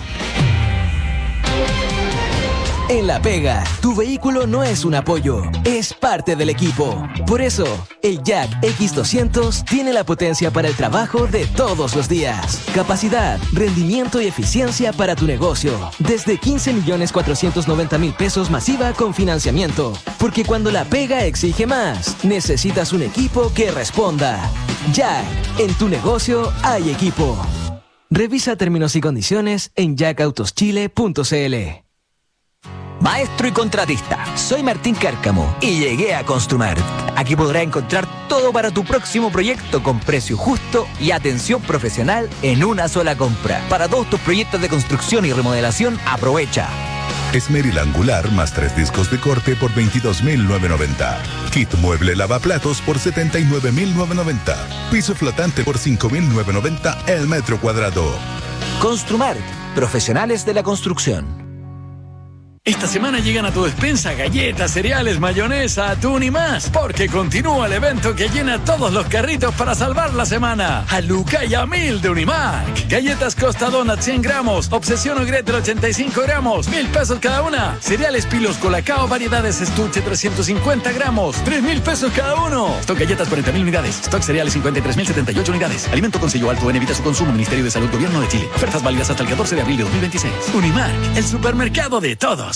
En La Pega, tu vehículo no es un apoyo, es parte del equipo. Por eso, el Jack X doscientos tiene la potencia para el trabajo de todos los días. Capacidad, rendimiento y eficiencia para tu negocio. Desde quince millones cuatrocientos noventa mil pesos masiva con financiamiento. Porque cuando La Pega exige más, necesitas un equipo que responda. Jack, en tu negocio hay equipo. Revisa términos y condiciones en jack autos chile punto c l. maestro y contratista. Soy Martín Cárcamo y llegué a Construmart. Aquí podrás encontrar todo para tu próximo proyecto con precio justo y atención profesional en una sola compra. Para todos tus proyectos de construcción y remodelación, aprovecha. Esmeril angular más tres discos de corte por veintidós mil novecientos noventa. Kit mueble lavaplatos por setenta y nueve mil novecientos noventa. Piso flotante por cinco mil novecientos noventa el metro cuadrado. Construmart, profesionales de la construcción. Esta semana llegan a tu despensa galletas, cereales, mayonesa, atún y más, porque continúa el evento que llena todos los carritos para salvar la semana. A Luca y a Mil de Unimark. Galletas Costa Donut cien gramos, Obsesión o Gretel ochenta y cinco gramos, mil pesos cada una. Cereales Pilos Colacao variedades estuche trescientos cincuenta gramos, tres mil pesos cada uno. Stock galletas cuarenta mil unidades, stock cereales cincuenta y tres mil setenta y ocho unidades. Alimento con sello alto en evita su consumo, Ministerio de Salud, Gobierno de Chile. Ofertas válidas hasta el catorce de abril de dos mil veintiséis. Unimark, el supermercado de todos.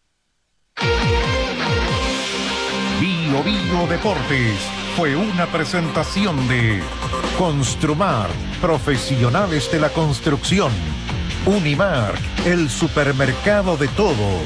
Bio Bio Deportes fue una presentación de Construmart, profesionales de la construcción. Unimark, el supermercado de todos.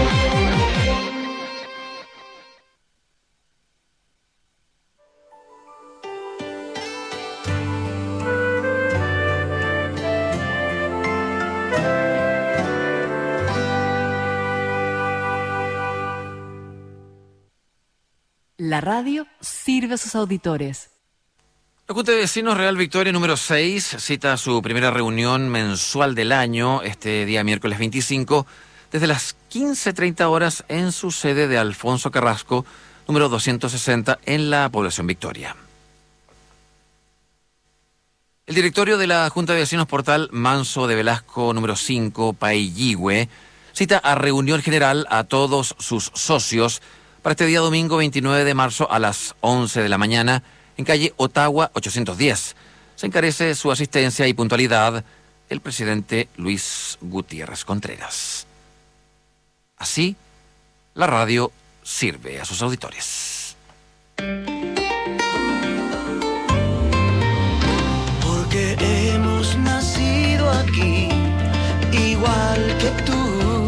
La radio sirve a sus auditores. La Junta de Vecinos Real Victoria número seis cita su primera reunión mensual del año este día miércoles veinticinco desde las quince treinta horas en su sede de Alfonso Carrasco número doscientos sesenta en la población Victoria. El directorio de la Junta de Vecinos Portal Manso de Velasco número cinco Pailligüe cita a reunión general a todos sus socios para este día domingo veintinueve de marzo a las once de la mañana en calle Ottawa ochocientos diez. Se encarece su asistencia y puntualidad el presidente Luis Gutiérrez Contreras. Así, la radio sirve a sus auditores. Porque hemos nacido aquí, igual que tú.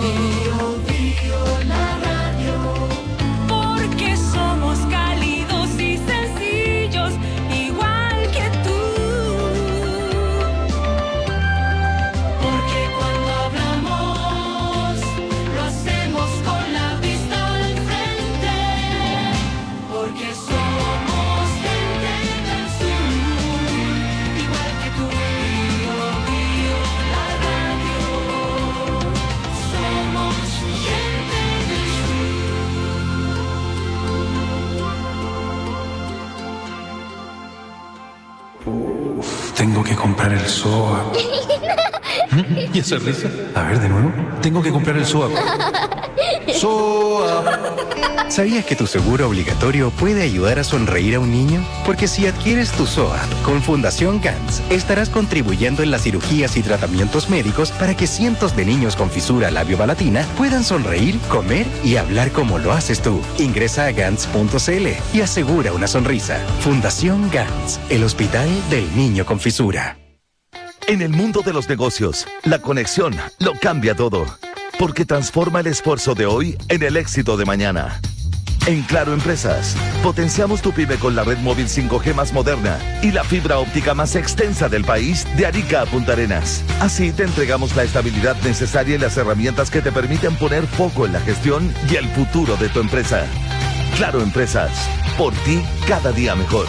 Tengo que comprar el S O A P. ¿Y esa risa? A ver, de nuevo. Tengo que comprar el S O A P. S O A P. ¿Sabías que tu seguro obligatorio puede ayudar a sonreír a un niño? Porque si adquieres tu S O A P con Fundación Gantz, estarás contribuyendo en las cirugías y tratamientos médicos para que cientos de niños con fisura labiopalatina puedan sonreír, comer y hablar como lo haces tú. Ingresa a gantz punto c l y asegura una sonrisa. Fundación Gantz, el hospital del niño con fisura. En el mundo de los negocios, la conexión lo cambia todo, porque transforma el esfuerzo de hoy en el éxito de mañana. En Claro Empresas, potenciamos tu pyme con la red móvil cinco G más moderna y la fibra óptica más extensa del país de Arica a Punta Arenas. Así te entregamos la estabilidad necesaria y las herramientas que te permiten poner foco en la gestión y el futuro de tu empresa. Claro Empresas, por ti cada día mejor.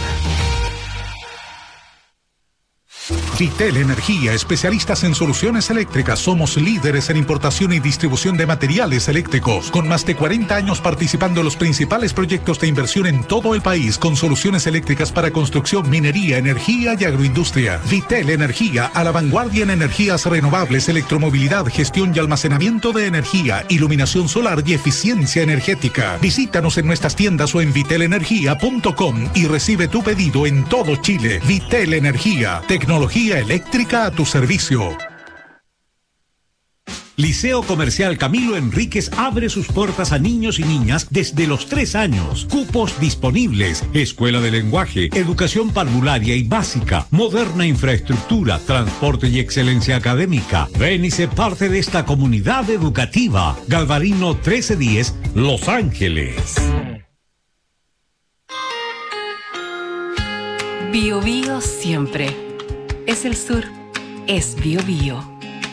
Vitel Energía, especialistas en soluciones eléctricas. Somos líderes en importación y distribución de materiales eléctricos, con más de cuarenta años participando en los principales proyectos de inversión en todo el país, con soluciones eléctricas para construcción, minería, energía y agroindustria. Vitel Energía, a la vanguardia en energías renovables, electromovilidad, gestión y almacenamiento de energía, iluminación solar y eficiencia energética. Visítanos en nuestras tiendas o en vitel energía punto com y recibe tu pedido en todo Chile. Vitel Energía, tecnología eléctrica a tu servicio. Liceo Comercial Camilo Enríquez abre sus puertas a niños y niñas desde los tres años. Cupos disponibles. Escuela de lenguaje, educación parvularia y básica, moderna infraestructura, transporte y excelencia académica. Ven y sé parte de esta comunidad educativa. Galvarino trece diez, Los Ángeles. Bio Bio siempre. Es el sur. Es Bio Bio.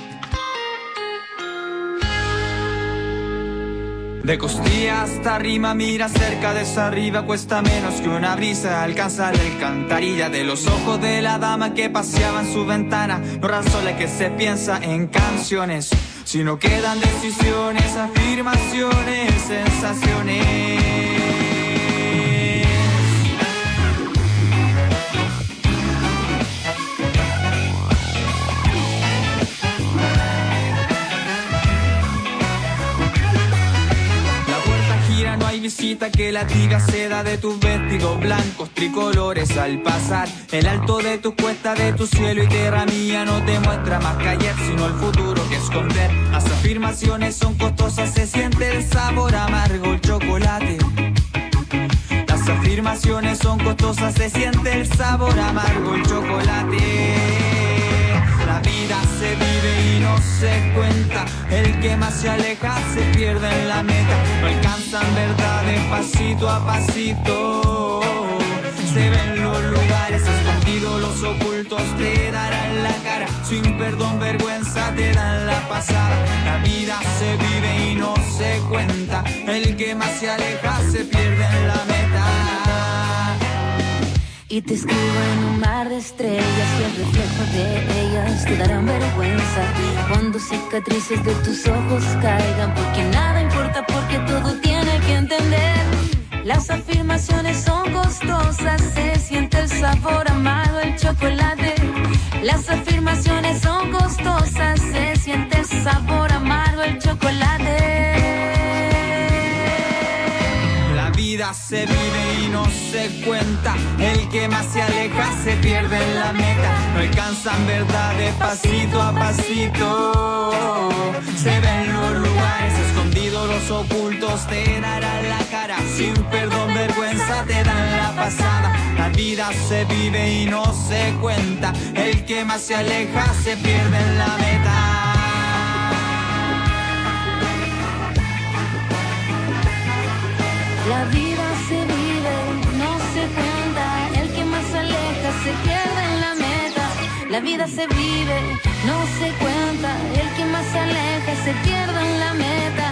De costilla hasta arriba, mira cerca de esa arriba, cuesta menos que una brisa alcanzar la alcantarilla de los ojos de la dama que paseaba en su ventana. No razona que se piensa en canciones, sino quedan decisiones, afirmaciones, sensaciones. No hay visita que la diga seda de tus vestidos blancos tricolores al pasar. El alto de tu cuesta, de tu cielo y tierra mía no te muestra más que ayer, sino el futuro que esconder. Las afirmaciones son costosas, se siente el sabor amargo, el chocolate. Las afirmaciones son costosas, se siente el sabor amargo, el chocolate. La vida se vive y no se cuenta, el que más se aleja se pierde en la meta. No alcanzan verdades pasito a pasito, se ven los lugares escondidos, los ocultos te darán la cara. Sin perdón, vergüenza te dan la pasada. La vida se vive y no se cuenta, el que más se aleja se pierde en la meta. Y te escribo en un mar de estrellas y el reflejo de ellas te darán vergüenza cuando cicatrices de tus ojos caigan, porque nada importa, porque todo tiene que entender. Las afirmaciones son costosas, se siente el sabor amargo, el chocolate. Las afirmaciones son costosas, se siente el sabor amargo, el chocolate. La vida se vive y no se cuenta, el que más se aleja se pierde en la meta. No alcanzan verdades pasito a pasito, se ven los lugares escondidos, los ocultos te darán la cara. Sin perdón, vergüenza te dan la pasada. La vida se vive y no se cuenta, el que más se aleja se pierde en la meta. La vida se vive, no se cuenta, el que más se aleja se pierde en la meta. La vida se vive, no se cuenta, el que más se aleja se pierde en la meta.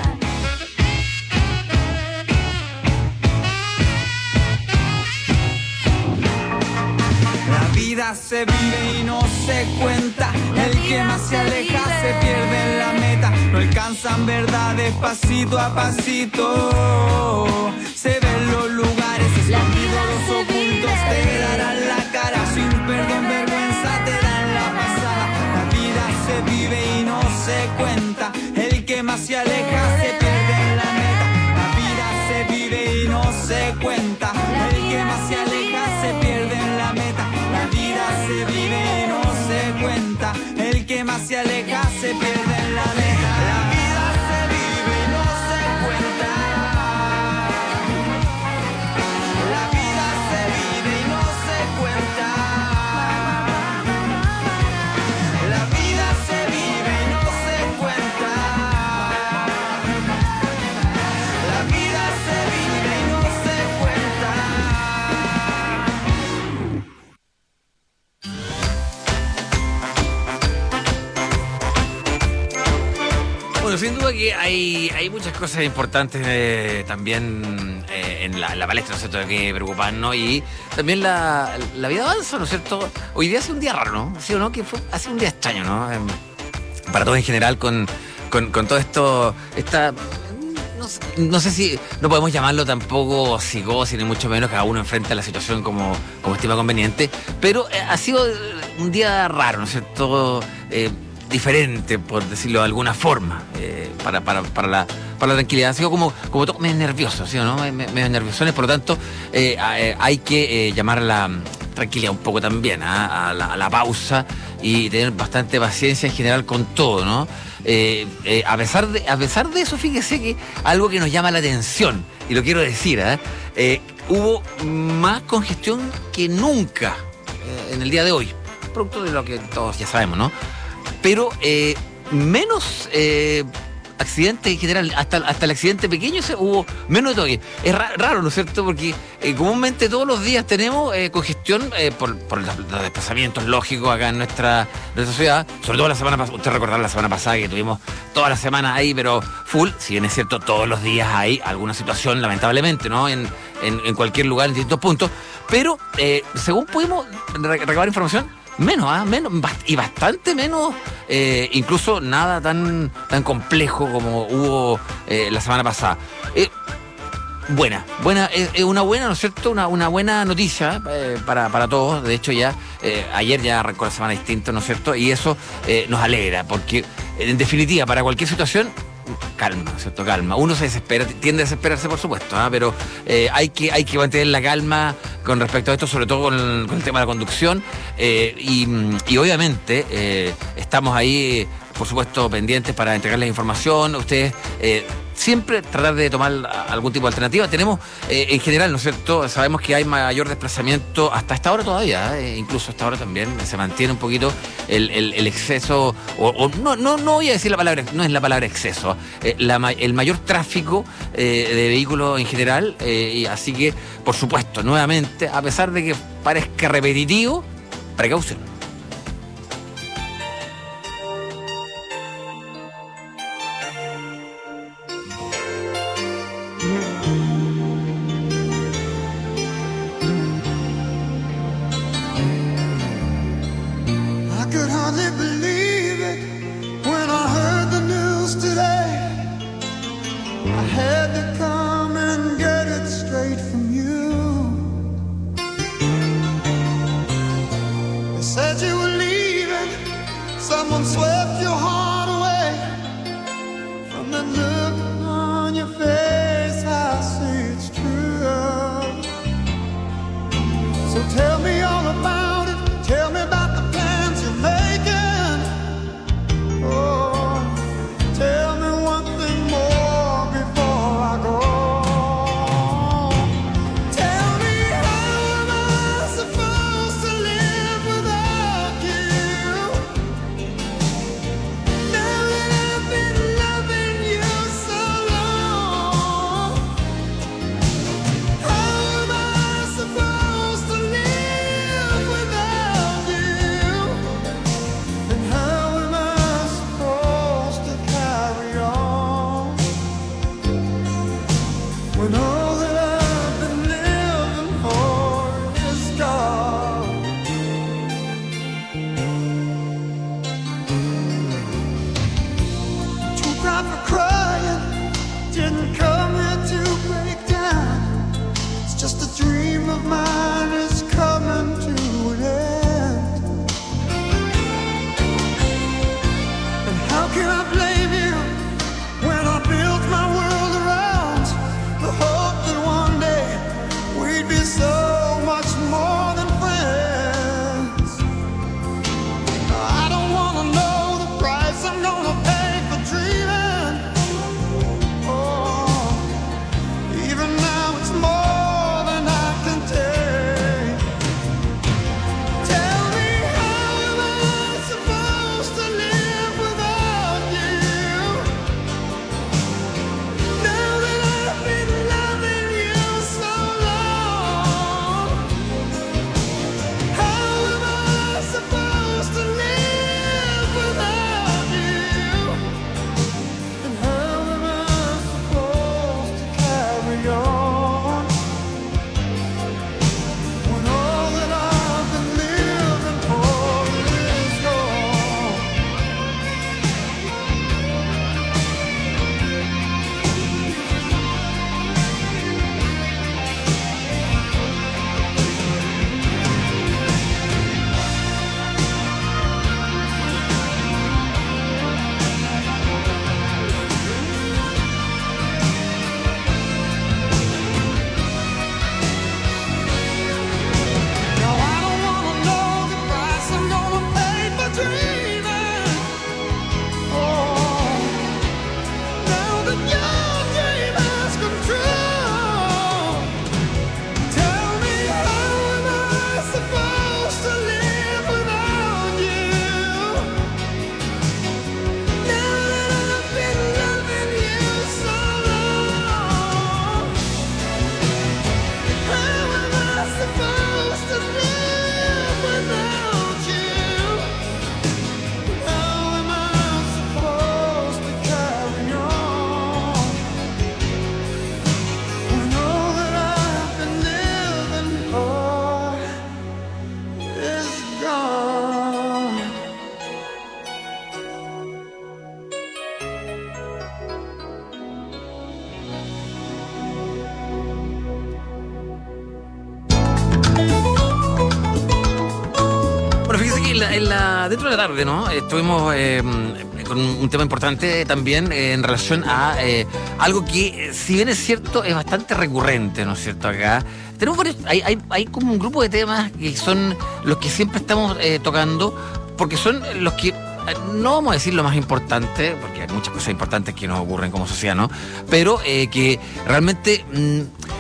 La vida se vive y no se cuenta, el que más se aleja se pierde en la meta. No alcanzan verdades pasito a pasito, se ven los lugares escondidos, los ocultos te darán la cara. Sin perdón, vergüenza te dan la pasada. La vida se vive y no se cuenta, el que más se aleja se pierde en la meta. La vida se vive y no se cuenta, el que más se aleja se pierde en la meta. La vida se vive y no se cuenta, el que más se aleja se pierde en la meta. La vida se vive y no se cuenta. La vida se vive y no se cuenta. La vida se vive y no se cuenta. La vida se vive y no se cuenta. Bueno, sin duda que hay, hay muchas cosas importantes eh, también eh, en, la, en la palestra, ¿no es cierto?, que preocupan, ¿no? Y también la, la vida avanza, ¿no es cierto? Hoy día ha sido un día raro, ¿no? ¿Sí o no? Que fue, ha sido un día extraño, ¿no? Eh, para todos en general, con, con, con todo esto, esta... No sé, no sé si no podemos llamarlo tampoco psicosis, ni mucho menos, cada uno enfrenta la situación como, como estima conveniente, pero eh, ha sido un día raro, ¿no es cierto?, eh, diferente, por decirlo de alguna forma, eh, para, para, para, la, para la tranquilidad. Ha sido como, como todo medio nervioso, ¿sí o no? Medio nerviosones, por lo tanto, eh, eh, hay que eh, llamar a la tranquilidad un poco también, ¿eh? a, la, a la pausa, y y tener bastante paciencia en general con todo, ¿no? Eh, eh, a, pesar de, a pesar de eso, fíjese que algo que nos llama la atención, y lo quiero decir, ¿eh? Eh, hubo más congestión que nunca eh, en el día de hoy, producto de lo que todos ya sabemos, ¿no? Pero eh, menos eh, accidentes en general, hasta, hasta el accidente pequeño se, hubo menos de todo. Es ra raro, ¿no es cierto? Porque eh, comúnmente todos los días tenemos eh, congestión eh, por, por los, los desplazamientos lógicos acá en nuestra, nuestra ciudad, sobre todo la semana pasada. Usted recordará la semana pasada que tuvimos toda la semana ahí, pero full. Si bien es cierto, todos los días hay alguna situación, lamentablemente, ¿no? En, en, en cualquier lugar, en distintos puntos. Pero eh, según pudimos re recabar información, menos, ¿ah? menos y bastante menos, eh, incluso nada tan, tan complejo como hubo eh, la semana pasada. Eh, buena, buena, es eh, una buena, ¿no es cierto? Una, una buena noticia eh, para, para todos. De hecho, ya eh, ayer ya arrancó la semana distinta, ¿no es cierto? Y eso eh, nos alegra, porque en definitiva, para cualquier situación, calma, ¿cierto? Calma. Uno se desespera, tiende a desesperarse, por supuesto, ¿eh? Pero eh, hay que hay que mantener la calma con respecto a esto, sobre todo con el, con el tema de la conducción. Eh, y, y obviamente eh, estamos ahí, por supuesto, pendientes para entregarles información. Ustedes eh, siempre tratar de tomar algún tipo de alternativa. Tenemos, eh, en general, ¿no es cierto? Sabemos que hay mayor desplazamiento hasta esta hora todavía, ¿eh? Incluso hasta ahora también se mantiene un poquito el, el, el exceso, o, o no, no, no voy a decir la palabra, no es la palabra exceso, eh, la, el mayor tráfico eh, de vehículos en general, eh, y así que, por supuesto, nuevamente, a pesar de que parezca repetitivo, precaución. Now that I've been loving you en la, en la, dentro de la tarde, ¿no? Estuvimos eh, con un tema importante también eh, en relación a eh, algo que, si bien es cierto, es bastante recurrente, ¿no es cierto? Acá tenemos varios, hay, hay, hay como un grupo de temas que son los que siempre estamos eh, tocando, porque son los que, no vamos a decir lo más importante, porque hay muchas cosas importantes que nos ocurren como sociedad, ¿no? Pero eh, que realmente mmm,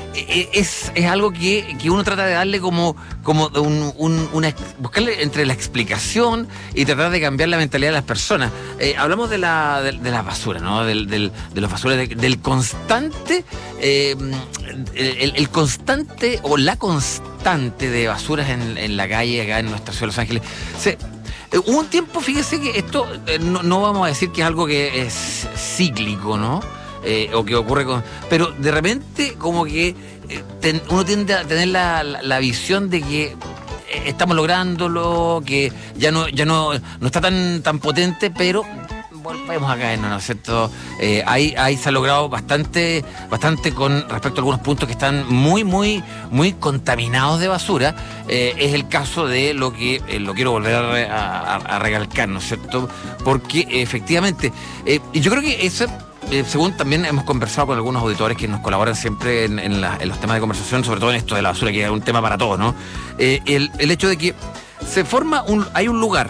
es, es algo que, que uno trata de darle como, como un, un, una, buscarle entre la explicación y tratar de cambiar la mentalidad de las personas. Eh, hablamos de la, de, de la basura, ¿no? Del, del, de los basuras, de, del constante, eh, el, el constante o la constante de basuras en, en la calle acá en nuestra ciudad de Los Ángeles. Se, Hubo un tiempo, fíjese que esto, eh, no, no vamos a decir que es algo que es cíclico, ¿no? Eh, o que ocurre con... Pero de repente como que eh, ten, uno tiende a tener la, la, la visión de que eh, estamos lográndolo, que ya no ya no, no está tan, tan potente, pero... volvemos a caernos, ¿no es cierto? Eh, ahí, ahí se ha logrado bastante, bastante con respecto a algunos puntos que están muy, muy, muy contaminados de basura. Eh, es el caso de lo que eh, lo quiero volver a, a, a recalcar, ¿no es cierto? Porque eh, efectivamente, eh, y yo creo que eso, eh, según también hemos conversado con algunos auditores que nos colaboran siempre en, en, la, en los temas de conversación, sobre todo en esto de la basura, que es un tema para todos, ¿no? Eh, el, el hecho de que se forma un, hay un lugar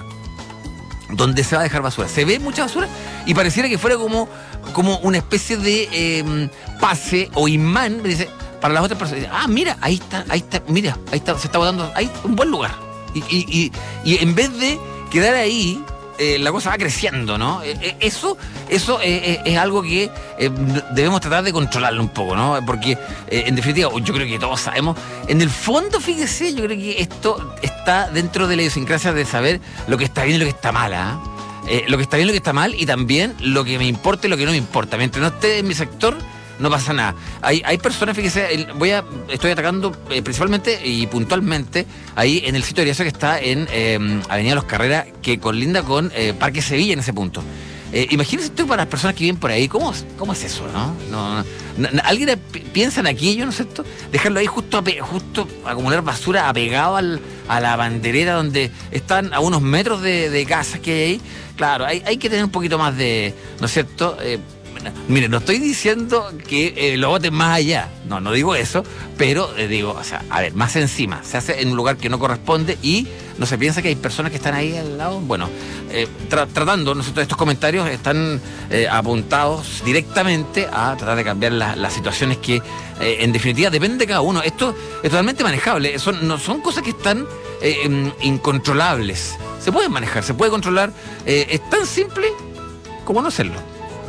donde se va a dejar basura. Se ve mucha basura y pareciera que fuera como, como una especie de eh, pase o imán, dice, para las otras personas. Ah, mira, ahí está, ahí está, mira, ahí está, se está botando, ahí un buen lugar. Y, y, y, y en vez de quedar ahí, eh, la cosa va creciendo, ¿no? Eh, eso eso eh, es algo que eh, debemos tratar de controlarlo un poco, ¿no? Porque, eh, en definitiva, yo creo que todos sabemos, en el fondo, fíjese, yo creo que esto está dentro de la idiosincrasia de saber lo que está bien y lo que está mal, ¿eh? Eh, lo que está bien y lo que está mal, y también lo que me importa y lo que no me importa. Mientras no esté en mi sector, no pasa nada. Hay, hay personas, fíjese, voy a, estoy atacando eh, principalmente y puntualmente ahí en el sitio de Ariazo, que está en eh, Avenida Los Carreras, que colinda con eh, Parque Sevilla en ese punto. Eh, imagínense tú, para las personas que viven por ahí, ¿cómo, cómo es eso, no? no, no, no ¿Alguien piensa en aquello, no es cierto? Dejarlo ahí justo, ape, justo acumular basura apegado al, a la banderera donde están a unos metros de, de casas que hay ahí. Claro, hay, hay que tener un poquito más de, ¿no es cierto? Eh, Mire, no estoy diciendo que eh, lo boten más allá, no, no digo eso, pero eh, digo, o sea, a ver, más encima, se hace en un lugar que no corresponde y no se piensa que hay personas que están ahí al lado. Bueno, eh, tra- tratando, nosotros estos comentarios están eh, apuntados directamente a tratar de cambiar la, las situaciones que, eh, en definitiva, dependen de cada uno. Esto es totalmente manejable, son, no son cosas que están eh, incontrolables, se pueden manejar, se puede controlar, eh, es tan simple como no hacerlo.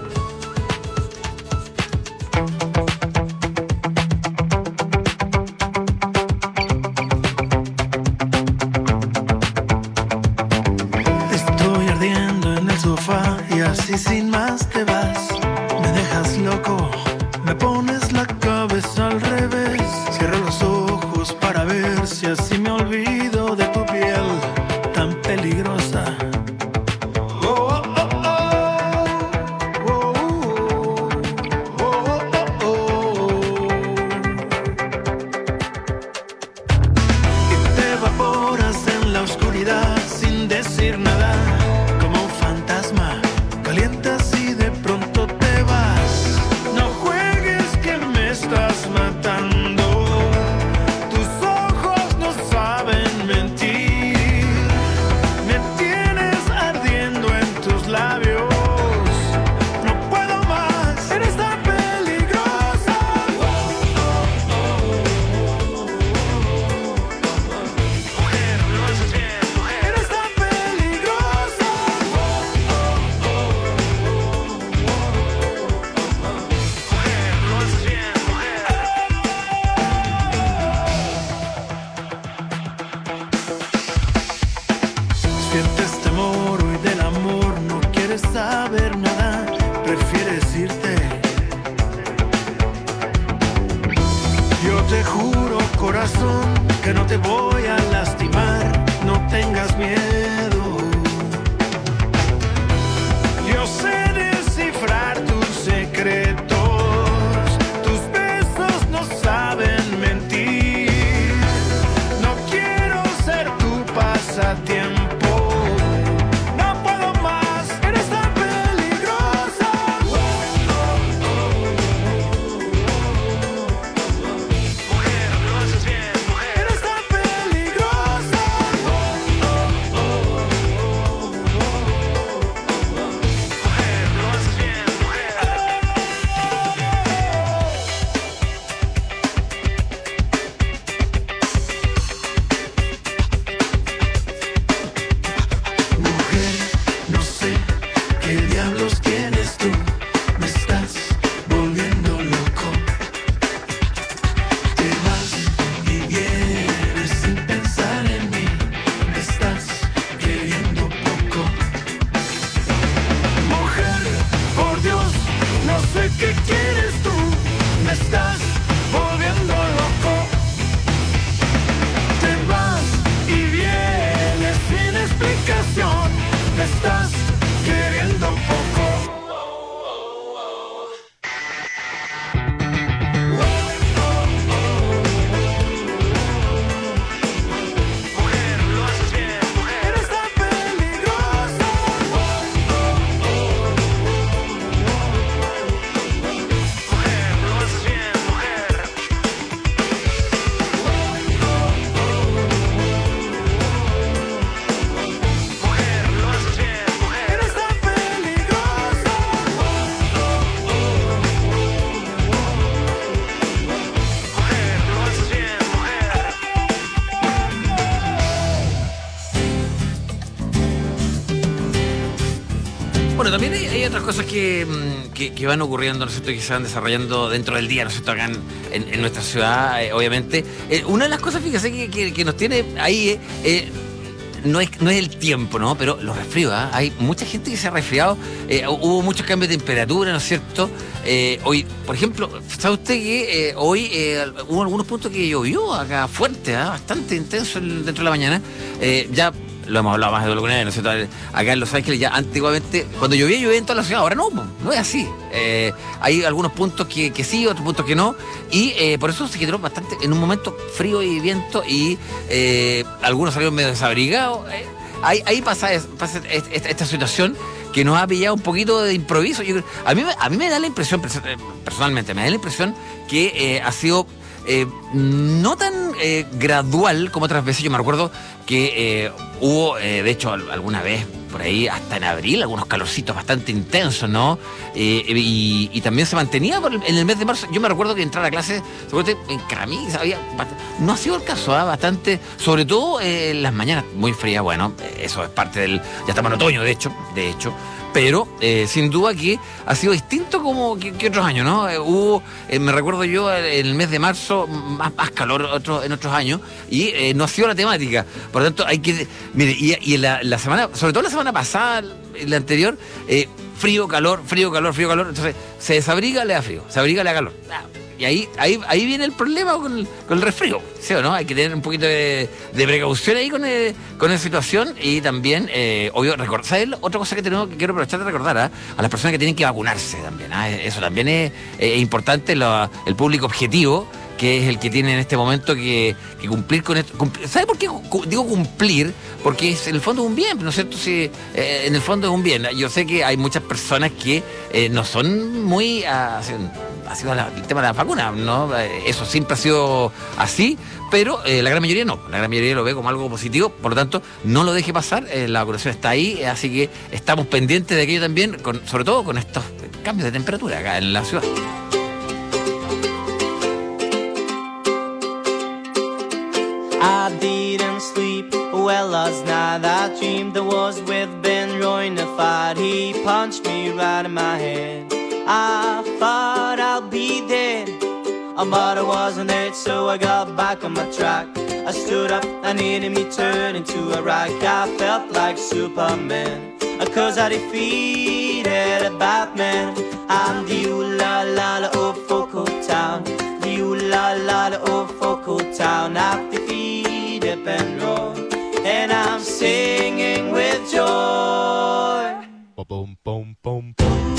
Y así sin más te vas, me dejas loco, me pones la cabeza al revés. Cierro los ojos para ver si así me olvido de tu piel tan peligrosa. Oh, oh, oh, oh, oh, oh, oh, oh. Y te evaporas en la oscuridad sin decir nada. Calientas y de pronto te vas. No juegues que me estás matando. Tus ojos no saben mentir. Me tienes ardiendo en tus labios. No puedo más. Eres tan peligrosa. Mujer, lo haces bien, mujer. Eres tan peligrosa. Sientes temor y del amor no quieres saber nada, prefieres irte. Yo te juro, corazón, que no te voy a lastimar, no tengas miedo. Yo sé descifrar tus secretos, tus besos no saben mentir. No quiero ser tu pasatiempo. también hay, hay otras cosas que, que, que van ocurriendo, ¿no es cierto?, que se van desarrollando dentro del día, ¿no es cierto?, acá en, en, en nuestra ciudad, eh, obviamente. Eh, una de las cosas, fíjese, que, que, que nos tiene ahí... Eh, eh, No es, no es el tiempo, ¿no? Pero los resfríos, ¿eh? Hay mucha gente que se ha resfriado, eh, hubo muchos cambios de temperatura, ¿no es cierto? Eh, hoy, por ejemplo, ¿sabe usted que eh, hoy eh, hubo algunos puntos que llovió acá fuerte, ¿eh? Bastante intenso el, dentro de la mañana? Eh, ya lo hemos hablado más de lo que ¿no es cierto? Acá en Los Ángeles ya antiguamente, cuando llovía, llovía en toda la ciudad, ahora no, no es así. Eh, hay algunos puntos que, que sí, otros puntos que no, y eh, por eso se quedó bastante, en un momento frío y viento, y eh, algunos salieron medio desabrigados. Eh, ahí, ahí pasa, pasa esta, esta situación que nos ha pillado un poquito de improviso. Yo, a, mí, a mí me da la impresión, personalmente, me da la impresión que eh, ha sido... Eh, no tan eh, gradual como otras veces. Yo me recuerdo que eh, hubo, eh, de hecho, alguna vez por ahí, hasta en abril, algunos calorcitos bastante intensos, ¿no? Eh, y, y también se mantenía por el, en el mes de marzo. Yo me recuerdo que entrar a clase, seguramente en camisa, había bastante, no ha sido el caso, ¿eh? Bastante, sobre todo eh, en las mañanas muy frías. Bueno, eso es parte del, ya estamos en otoño, de hecho, de hecho. Pero eh, sin duda que ha sido distinto como que, que otros años, ¿no? Eh, hubo, eh, me recuerdo yo, en el mes de marzo, más, más calor otro, en otros años, y eh, no ha sido la temática. Por lo tanto, hay que... Mire, y, y la, la semana, sobre todo la semana pasada, la anterior, eh, frío, calor, frío, calor, frío, calor. Entonces, se desabriga, le da frío, se abriga, le da calor. Y ahí, ahí, ahí viene el problema con el, con el resfrío, ¿sí o no? Hay que tener un poquito de, de precaución ahí con, el, con esa situación, y también, eh, obvio, recordar. ¿Sabes? Otra cosa que tenemos, que quiero aprovechar de recordar, ¿eh? A las personas que tienen que vacunarse también, ¿eh? Eso también es, es importante, lo, el público objetivo, que es el que tiene en este momento que, que cumplir con esto. Cumplir. ¿Sabe por qué digo cumplir? Porque es, en el fondo es un bien, ¿no es cierto? Sí, eh, en el fondo es un bien. Yo sé que hay muchas personas que eh, no son muy... Uh, ha sido la, el tema de la vacuna, ¿no? Eso siempre ha sido así, pero eh, la gran mayoría no. La gran mayoría lo ve como algo positivo, por lo tanto, no lo deje pasar. Eh, la vacunación está ahí, así que estamos pendientes de aquello también, con, sobre todo con estos cambios de temperatura acá en la ciudad. I didn't sleep well last night. I dreamed I was with Ben Roy in a fight. He punched me right in my head. I thought I'd be dead, but I wasn't dead, so I got back on my track. I stood up and enemy turned into a rock. I felt like Superman, cause I defeated Batman. I'm the ooh-la-la-la of Focal Town, the ooh-la-la-la of Focal Town. I've defeated Ben Roy, and I'm singing with joy. Boom, boom, boom, boom.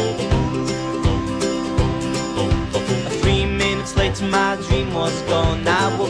Three minutes later my dream was gone.